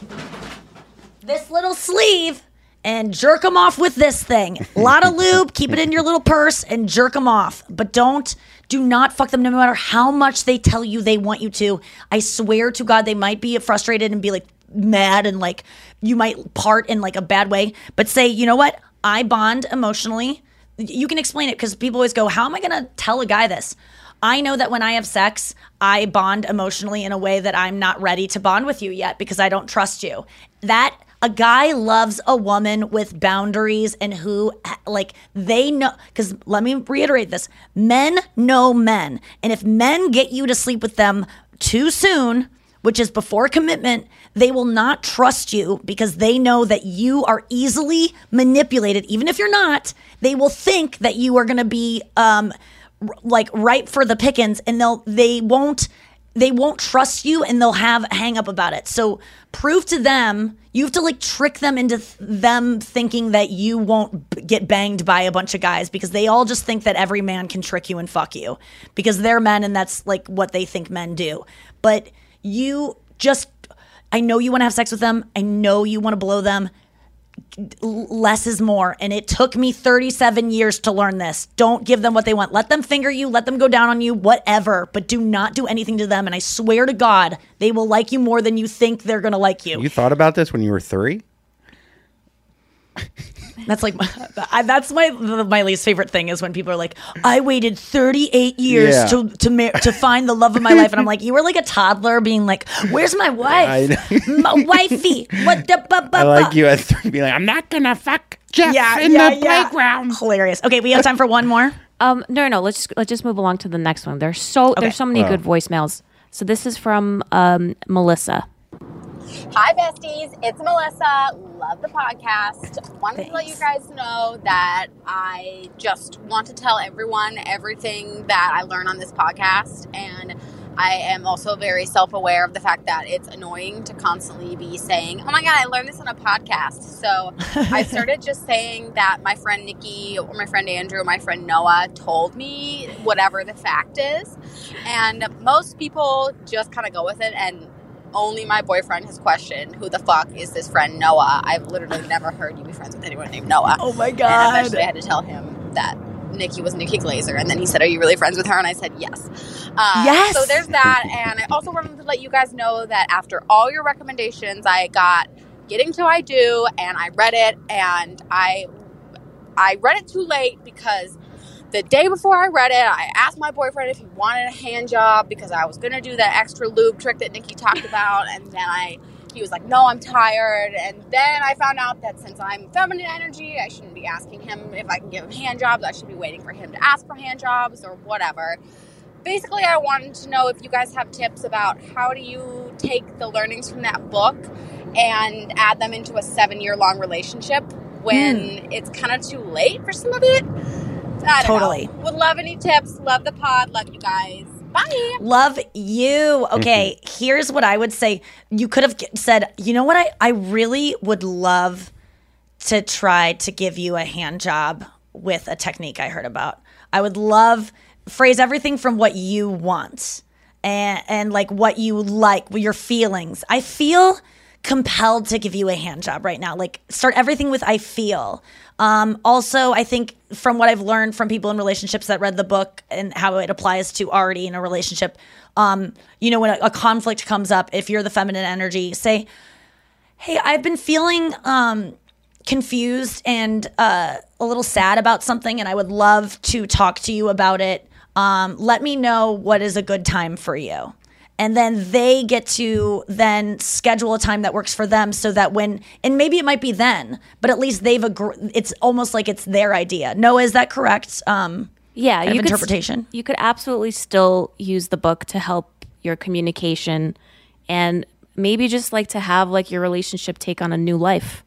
This little sleeve. And jerk them off with this thing. A lot of lube, keep it in your little purse, and jerk them off. But don't, do not fuck them no matter how much they tell you they want you to. I swear to God, they might be frustrated and be like mad and like you might part in like a bad way. But say, you know what? I bond emotionally. You can explain it because people always go, how am I going to tell a guy this? I know that when I have sex, I bond emotionally in a way that I'm not ready to bond with you yet because I don't trust you. That a guy loves a woman with boundaries and who, like, they know, because let me reiterate this, men know men. And if men get you to sleep with them too soon, which is before commitment, they will not trust you because they know that you are easily manipulated. Even if you're not, they will think that you are going to be, um, like, ripe for the pickings, and they'll, they won't, they won't trust you and they'll have a hang up about it. So prove to them, you have to like trick them into th- them thinking that you won't b- get banged by a bunch of guys because they all just think that every man can trick you and fuck you because they're men and that's like what they think men do. But you just, I know you want to have sex with them. I know you want to blow them. Less is more, and it took me thirty-seven years to learn this. Don't give them what they want. Let them finger you, let them go down on you, whatever, but do not do anything to them, and I swear to God, they will like you more than you think they're gonna like you.
You thought about this when you were three?
That's like I, that's my my least favorite thing is when people are like, I waited thirty-eight years
Yeah.
to to ma- to find the love of my life, and I'm like, you were like a toddler being like, where's my wife,
I know.
my wifey? What the? Bu- bu-
I like
bu-"
you at three being like, I'm not gonna fuck Jeff
Yeah,
in
yeah,
the
yeah.
playground.
Hilarious. Okay, we have time for one more.
Um, no, no, let's just, let's just move along to the next one. There's so
Okay.
there's so many
Oh.
good voicemails. So this is from um, Melissa.
Hi, besties. It's Melissa. Love the podcast. Wanted to let you guys know that I just want to tell everyone everything that I learn on this podcast. And I am also very self-aware of the fact that it's annoying to constantly be saying, oh my God, I learned this on a podcast. So I started just saying that my friend Nikki or my friend Andrew or my friend Noah told me whatever the fact is. And most people just kind of go with it, and only my boyfriend has questioned, who the fuck is this friend Noah? I've literally never heard you be friends with anyone named Noah.
Oh my
And
God.
eventually I had to tell him that Nikki was Nikki Glazer. And then he said, are you really friends with her? And I said, yes. Uh,
Yes.
So there's that. And I also wanted to let you guys know that after all your recommendations, I got Getting to I Do, and I read it, and I I read it too late because the day before I read it, I asked my boyfriend if he wanted a hand job because I was going to do that extra lube trick that Nikki talked about. And then I, he was like, no, I'm tired. And then I found out that since I'm feminine energy, I shouldn't be asking him if I can give him hand jobs. I should be waiting for him to ask for hand jobs or whatever. Basically, I wanted to know if you guys have tips about how do you take the learnings from that book and add them into a seven-year-long relationship when
Mm.
it's kind of too late for some of it. I don't
Totally.
know. Would love any tips. Love the pod. Love you guys. Bye.
Love you. Okay, here's what I would say. You could have g- said, you know what? I, I really would love to try to give you a hand job with a technique I heard about. I would love, phrase everything from what you want and, and like what you like, your feelings. I feel compelled to give you a hand job right now. Like start everything with I feel. Um, also, I think from what I've learned from people in relationships that read the book and how it applies to already in a relationship, um, you know, when a, a conflict comes up, if you're the feminine energy, say, hey, I've been feeling um, confused and uh, a little sad about something, and I would love to talk to you about it. Um, let me know what is a good time for you. And then they get to then schedule a time that works for them so that when, and maybe it might be then, but at least they've agreed, it's almost like it's their idea. Noah, is that correct? Um,
Yeah,
kind of
you could,
interpretation.
you could absolutely still use the book to help your communication and maybe just like to have like your relationship take on a new life.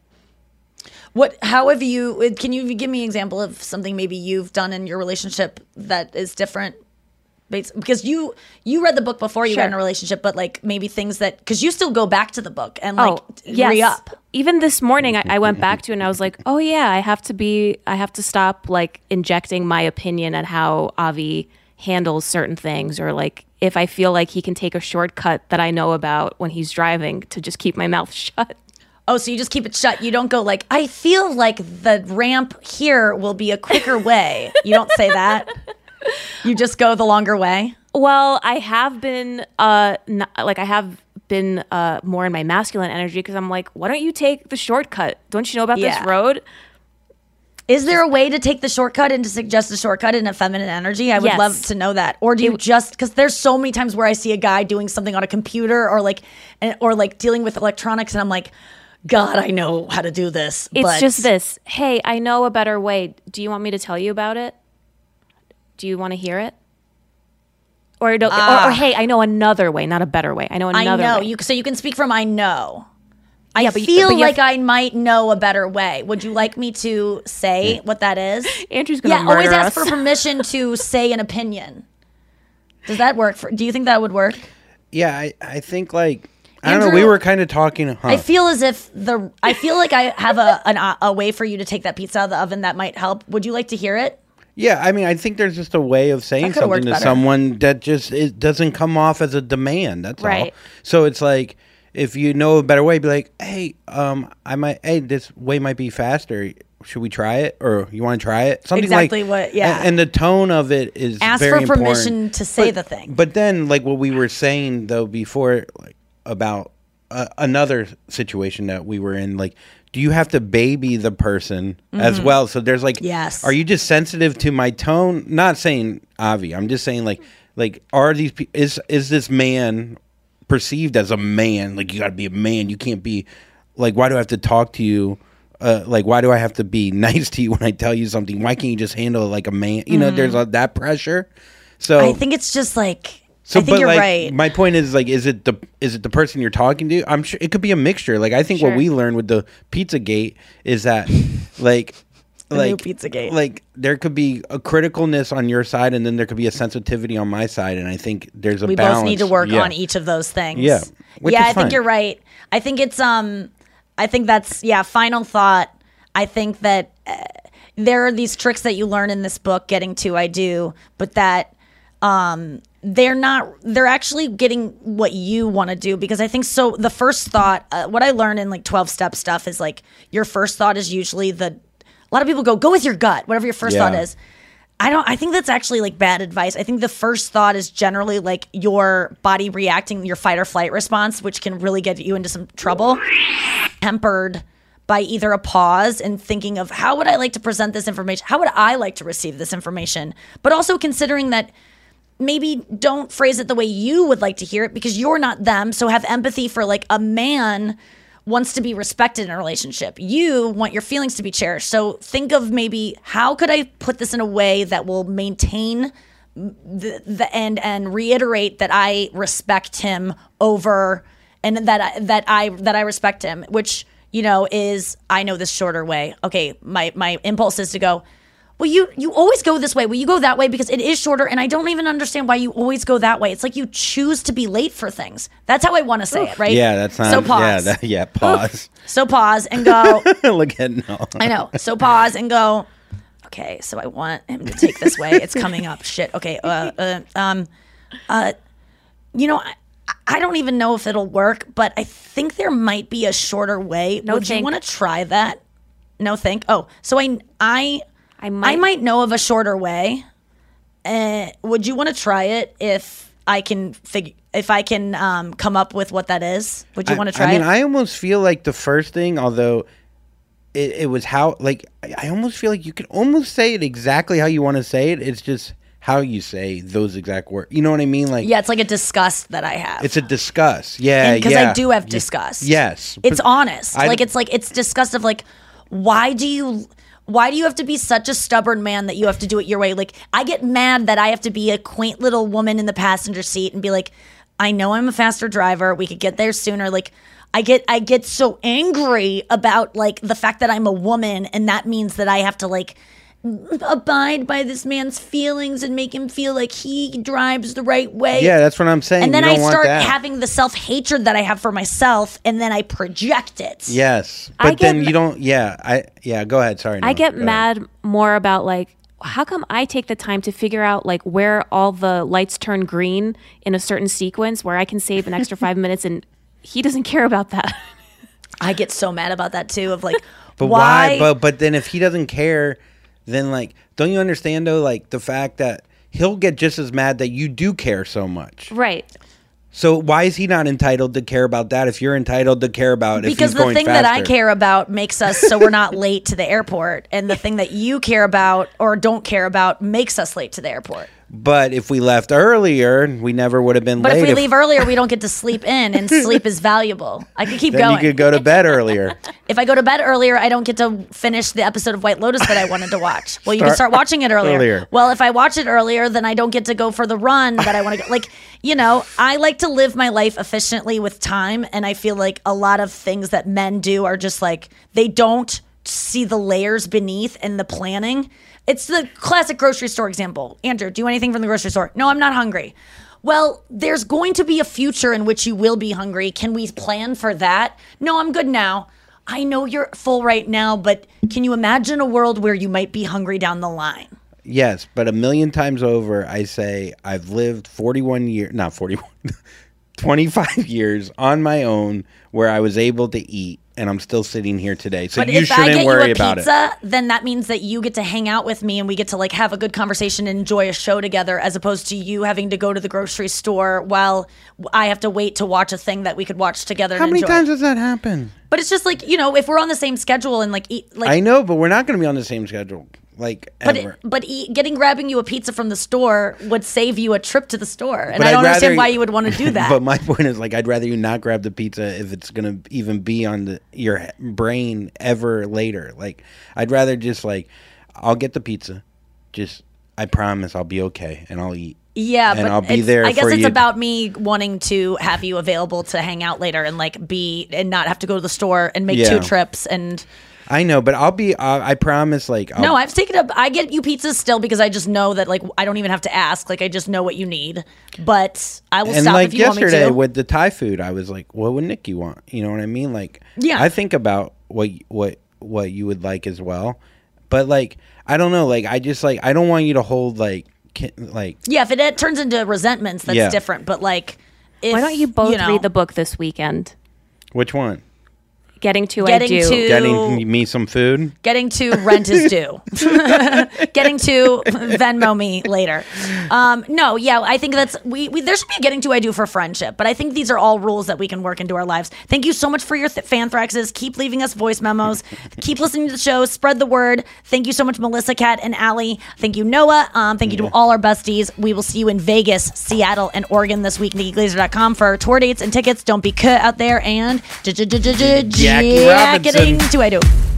What, how have you, can you give me an example of something maybe you've done in your relationship that is different? Because you you read the book before you
Sure.
got in a relationship, but like maybe things that, because you still go back to the book and like
Oh,
t-
yes.
re-up.
Even this morning, I, I went back to it and I was like, oh yeah, I have to be, I have to stop like injecting my opinion at how Avi handles certain things, or like if I feel like he can take a shortcut that I know about when he's driving, to just keep my mouth shut.
Oh, so you just keep it shut. You don't go like, I feel like the ramp here will be a quicker way. You don't say that. You just go the longer way.
Well, I have been, uh, not, like I have been uh, more in my masculine energy because I'm like, why don't you take the shortcut? Don't you know about
Yeah.
this road?
Is there a way to take the shortcut and to suggest a shortcut in a feminine energy? I would
Yes.
love to know that. Or do you just, because there's so many times where I see a guy doing something on a computer or like, and- or like dealing with electronics, and I'm like, God, I know how to do this.
It's
but
just this. Hey, I know a better way. Do you want me to tell you about it? Do you want to hear it? Or, do,
Ah.
or, or hey, I know another way, not a better way. I know
I
another
know
way.
you. So you can speak from I know. I
Yeah, but you-
feel
but you
like
have-
I might know a better way. Would you like me to say what that is?
Andrew's gonna
yeah. Always
murder
ask
us.
for permission to say an opinion. Does that work? For, do you think that would work?
Yeah, I, I think like I don't
Andrew,
know. We were kind of talking. Huh?
I feel as if the I feel like I have a an, a way for you to take that pizza out of the oven that might help. Would you like to hear it?
Yeah, I mean, I think there's just a way of saying something to
better.
someone that just it doesn't come off as a demand. That's all.
Right.
So it's like if you know a better way, be like, hey, um, I might, hey, this way might be faster. Should we try it, or you want to try it? Something
Exactly
like
what- yeah.
And, and the tone of it is
Ask
very
for
important.
permission to say
But-
the thing.
But then, like what we were saying though before, like about uh, another situation that we were in, like. Do you have to baby the person as
Mhm.
well? So there's like,
Yes.
Are you just sensitive to my tone? Not saying Avi. I'm just saying like, like are these pe- is is this man perceived as a man? Like you got to be a man. You can't be like. Why do I have to talk to you? Uh, like why do I have to be nice to you when I tell you something? Why can't you just handle it like a man? You know,
Mhm.
there's a, that pressure. So
I think it's just like
So,
I think
but
you're
like,
right.
My point is, like, is it the is it the person you're talking to? I'm sure it could be a mixture. Like, I think
Sure.
what we learned with the Pizzagate is that, like,
The new
like
Pizzagate.
like there could be a criticalness on your side, and then there could be a sensitivity on my side, and I think there's a
we
balance.
both need to work
Yeah.
on each of those things.
Yeah, which
yeah,
is
I think
fine.
you're right. I think it's um, I think that's yeah. Final thought. I think that uh, there are these tricks that you learn in this book, Getting to I Do, but that um, they're not. They're actually getting what you want to do, because I think so. The first thought, uh, what I learned in like twelve step stuff is like your first thought is usually the. A lot of people go go with your gut, whatever your first
Yeah.
thought is. I don't I think that's actually like bad advice. I think the first thought is generally like your body reacting, your fight or flight response, which can really get you into some trouble. Tempered by either a pause and thinking of how would I like to present this information? How would I like to receive this information? But also considering that maybe don't phrase it the way you would like to hear it, because you're not them. So have empathy for like a man wants to be respected in a relationship. You want your feelings to be cherished. So think of maybe how could I put this in a way that will maintain the, the end and reiterate that I respect him over and that I, that I that I respect him, which, you know, is I know this shorter way. Okay, my my impulse is to go, well, you you always go this way. Well, you go that way because it is shorter, and I don't even understand why you always go that way. It's like you choose to be late for things. That's how I want to say it, right?
Yeah, that's not.
So pause.
Yeah, that, yeah, pause.
So pause and go.
Look at no.
I know. So pause and go. Okay, so I want him to take this way. It's coming up. Shit. Okay. Uh, uh, um, uh, you know, I, I don't even know if it'll work, but I think there might be a shorter way.
No
Would you
think.
want to try that? No think. Oh, so I I
I might,
I might know of a shorter way. Uh, would you want to try it if I can figure if I can um, come up with what that is? Would you
I-
want to try
I mean,
it?
I almost feel like the first thing, although it, it was how, like, I I almost feel like you can almost say it exactly how you want to say it. It's just how you say those exact words. You know what I mean? Like,
Yeah, it's like a disgust that I have.
it's a discuss. Yeah,
Because
yeah.
I do have
Y-
disgust.
Yes,
It's
But
honest.
I-
like it's like it's disgust of like, why do you why do you have to be such a stubborn man that you have to do it your way? Like I get mad that I have to be a quaint little woman in the passenger seat and be like, I know I'm a faster driver. We could get there sooner. Like I get I get so angry about like the fact that I'm a woman, and that means that I have to like abide by this man's feelings and make him feel like he drives the right way.
Yeah, that's what I'm saying.
And then
You
I
don't want
start
that.
having the self hatred that I have for myself, and then I project it.
Yes,
I
but
get
then
ma-
you don't. Yeah, I. Yeah, go ahead. Sorry.
I
Noah.
get
Go ahead.
mad more about like, how come I take the time to figure out like where all the lights turn green in a certain sequence where I can save an extra five minutes, and he doesn't care about that.
I get so mad about that too. Of like,
But why? But but then if he doesn't care, then like, don't you understand though? Like the fact that he'll get just as mad that you do care so much.
Right.
So why is he not entitled to care about that if you're entitled to care about if
because
he's
the
going
thing
faster?
that I care about makes us so we're not late to the airport, and the thing that you care about or don't care about makes us late to the airport.
But if we left earlier, we never would have been
But
late.
if we leave earlier, we don't get to sleep in, and sleep is valuable. I could keep
then
going.
you could go to bed earlier.
If I go to bed earlier, I don't get to finish the episode of White Lotus that I wanted to watch. Well, you can
Start
start watching it earlier.
earlier.
Well, if I watch it earlier, then I don't get to go for the run that I want to go. Like, you know, I like to live my life efficiently with time, and I feel like a lot of things that men do are just like they don't see the layers beneath and the planning. It's the classic grocery store example. Andrew, do you want anything from the grocery store? No, I'm not hungry. well, there's going to be a future in which you will be hungry. Can we plan for that? No, I'm good now. I know you're full right now, but can you imagine a world where you might be hungry down the line?
Yes, but a million times over, I say I've lived forty-one years, not forty-one, twenty-five years on my own where I was able to eat, and I'm still sitting here today. So
but
you
if
shouldn't
I get
worry
you a
about
pizza,
it.
Then that means that you get to hang out with me and we get to like have a good conversation and enjoy a show together, as opposed to you having to go to the grocery store while I have to wait to watch a thing that we could watch together.
How
and
many
enjoy.
times does that happen?
But it's just like, you know, if we're on the same schedule and like eat, like
I know, but we're not going to be on the same schedule. Like
But
ever.
it, but eat, getting grabbing you a pizza from the store would save you a trip to the store, and
But
I
I'd
don't understand
rather-
why you would want to do that.
But my point is, like, I'd rather you not grab the pizza if it's gonna even be on the, your he- brain ever later. Like, I'd rather just like, I'll get the pizza. Just, I promise, I'll be okay, and I'll eat.
yeah,
and
but
I'll be
it's-
there
I guess
for
it's
you.
about me wanting to have you available to hang out later and like be and not have to go to the store and make
Yeah.
two trips and.
I know, but I'll be. Uh, I promise. Like, I'll,
No, I've taken up. I get you pizzas still because I just know that like I don't even have to ask. Like I just know what you need. But I will
and
stop
like
if you want me
yesterday
to.
with the Thai food, I was like, "What would Nikki want?" You know what I mean? Like,
Yeah.
I think about what what what you would like as well, but like, I don't know. Like, I just like I don't want you to hold like ki- like.
Yeah, if it, it turns into resentments, that's
Yeah.
different. But like, if,
Why don't you both
know,
read the book this weekend?
Which one?
Getting to
Getting
I do.
to-
Getting me some food.
Getting to rent is due. Getting to Venmo me later. Um, no, yeah, I think that's we, we. There should be a getting to I do for friendship, but I think these are all rules that we can work into our lives. Thank you so much for your th- fan thraxes. Keep leaving us voice memos. Keep listening to the show. Spread the word. Thank you so much, Melissa, Kat, and Allie. Thank you, Noah. Um, thank you to all our besties. We will see you in Vegas, Seattle, and Oregon this week. Nikki Glazer dot com for tour dates and tickets. Don't be cut out there and
Jackie Robinson.
getting to I do.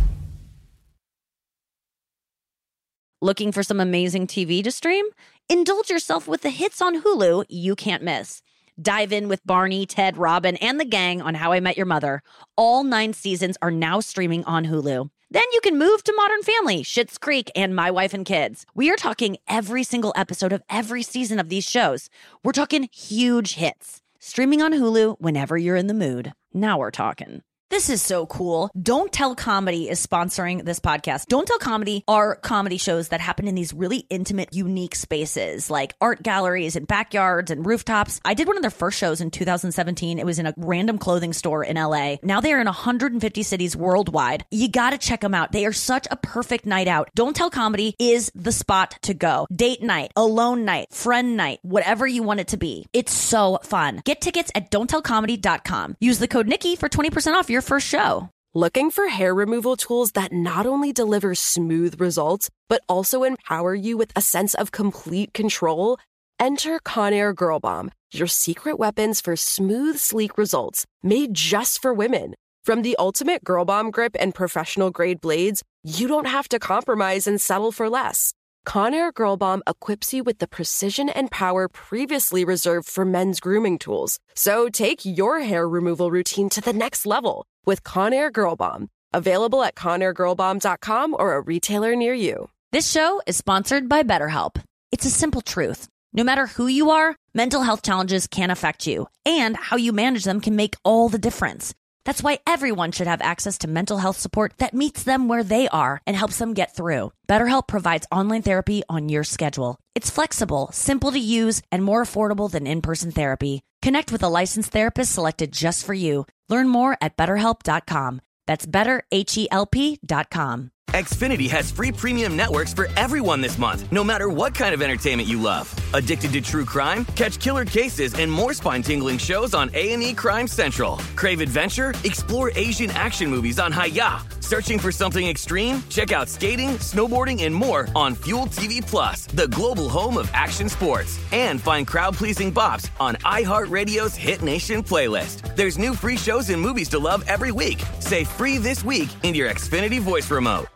Looking for some amazing T V to stream? Indulge yourself with the hits on Hulu you can't miss. Dive in with Barney, Ted, Robin, and the gang on How I Met Your Mother. All nine seasons are now streaming on Hulu. Then you can move to Modern Family, Schitt's Creek, and My Wife and Kids. We are talking every single episode of every season of these shows. We're talking huge hits. Streaming on Hulu whenever you're in the mood. Now we're talking. This is so cool. Don't Tell Comedy is sponsoring this podcast. Don't Tell Comedy are comedy shows that happen in these really intimate, unique spaces like art galleries and backyards and rooftops. I did one of their first shows in two thousand seventeen. It was in a random clothing store in L A. Now they are in one hundred fifty cities worldwide. You got to check them out. They are such a perfect night out. Don't Tell Comedy is the spot to go. Date night, alone night, friend night, whatever you want it to be. It's so fun. Get tickets at don't tell comedy dot com. Use the code Nikki for twenty percent off your first show.
Looking for hair removal tools that not only deliver smooth results, but also empower you with a sense of complete control? Enter Conair Girl Bomb, your secret weapons for smooth, sleek results, made just for women. From the ultimate Girl Bomb grip and professional grade blades, you don't have to compromise and settle for less. Conair Girl Bomb equips you with the precision and power previously reserved for men's grooming tools. So take your hair removal routine to the next level with Conair Girl Bomb. Available at conair girl bomb dot com or a retailer near you.
This show is sponsored by BetterHelp. It's a simple truth. No matter who you are, mental health challenges can affect you, and how you manage them can make all the difference. That's why everyone should have access to mental health support that meets them where they are and helps them get through. BetterHelp provides online therapy on your schedule. It's flexible, simple to use, and more affordable than in-person therapy. Connect with a licensed therapist selected just for you. Learn more at better help dot com. That's better help dot com.
Xfinity has free premium networks for everyone this month, no matter what kind of entertainment you love. Addicted to true crime? Catch killer cases and more spine-tingling shows on A and E Crime Central. Crave adventure? Explore Asian action movies on Hi-Ya. Searching for something extreme? Check out skating, snowboarding, and more on Fuel T V Plus, the global home of action sports. And find crowd-pleasing bops on iHeartRadio's Hit Nation playlist. There's new free shows and movies to love every week. Say free this week in your Xfinity voice remote.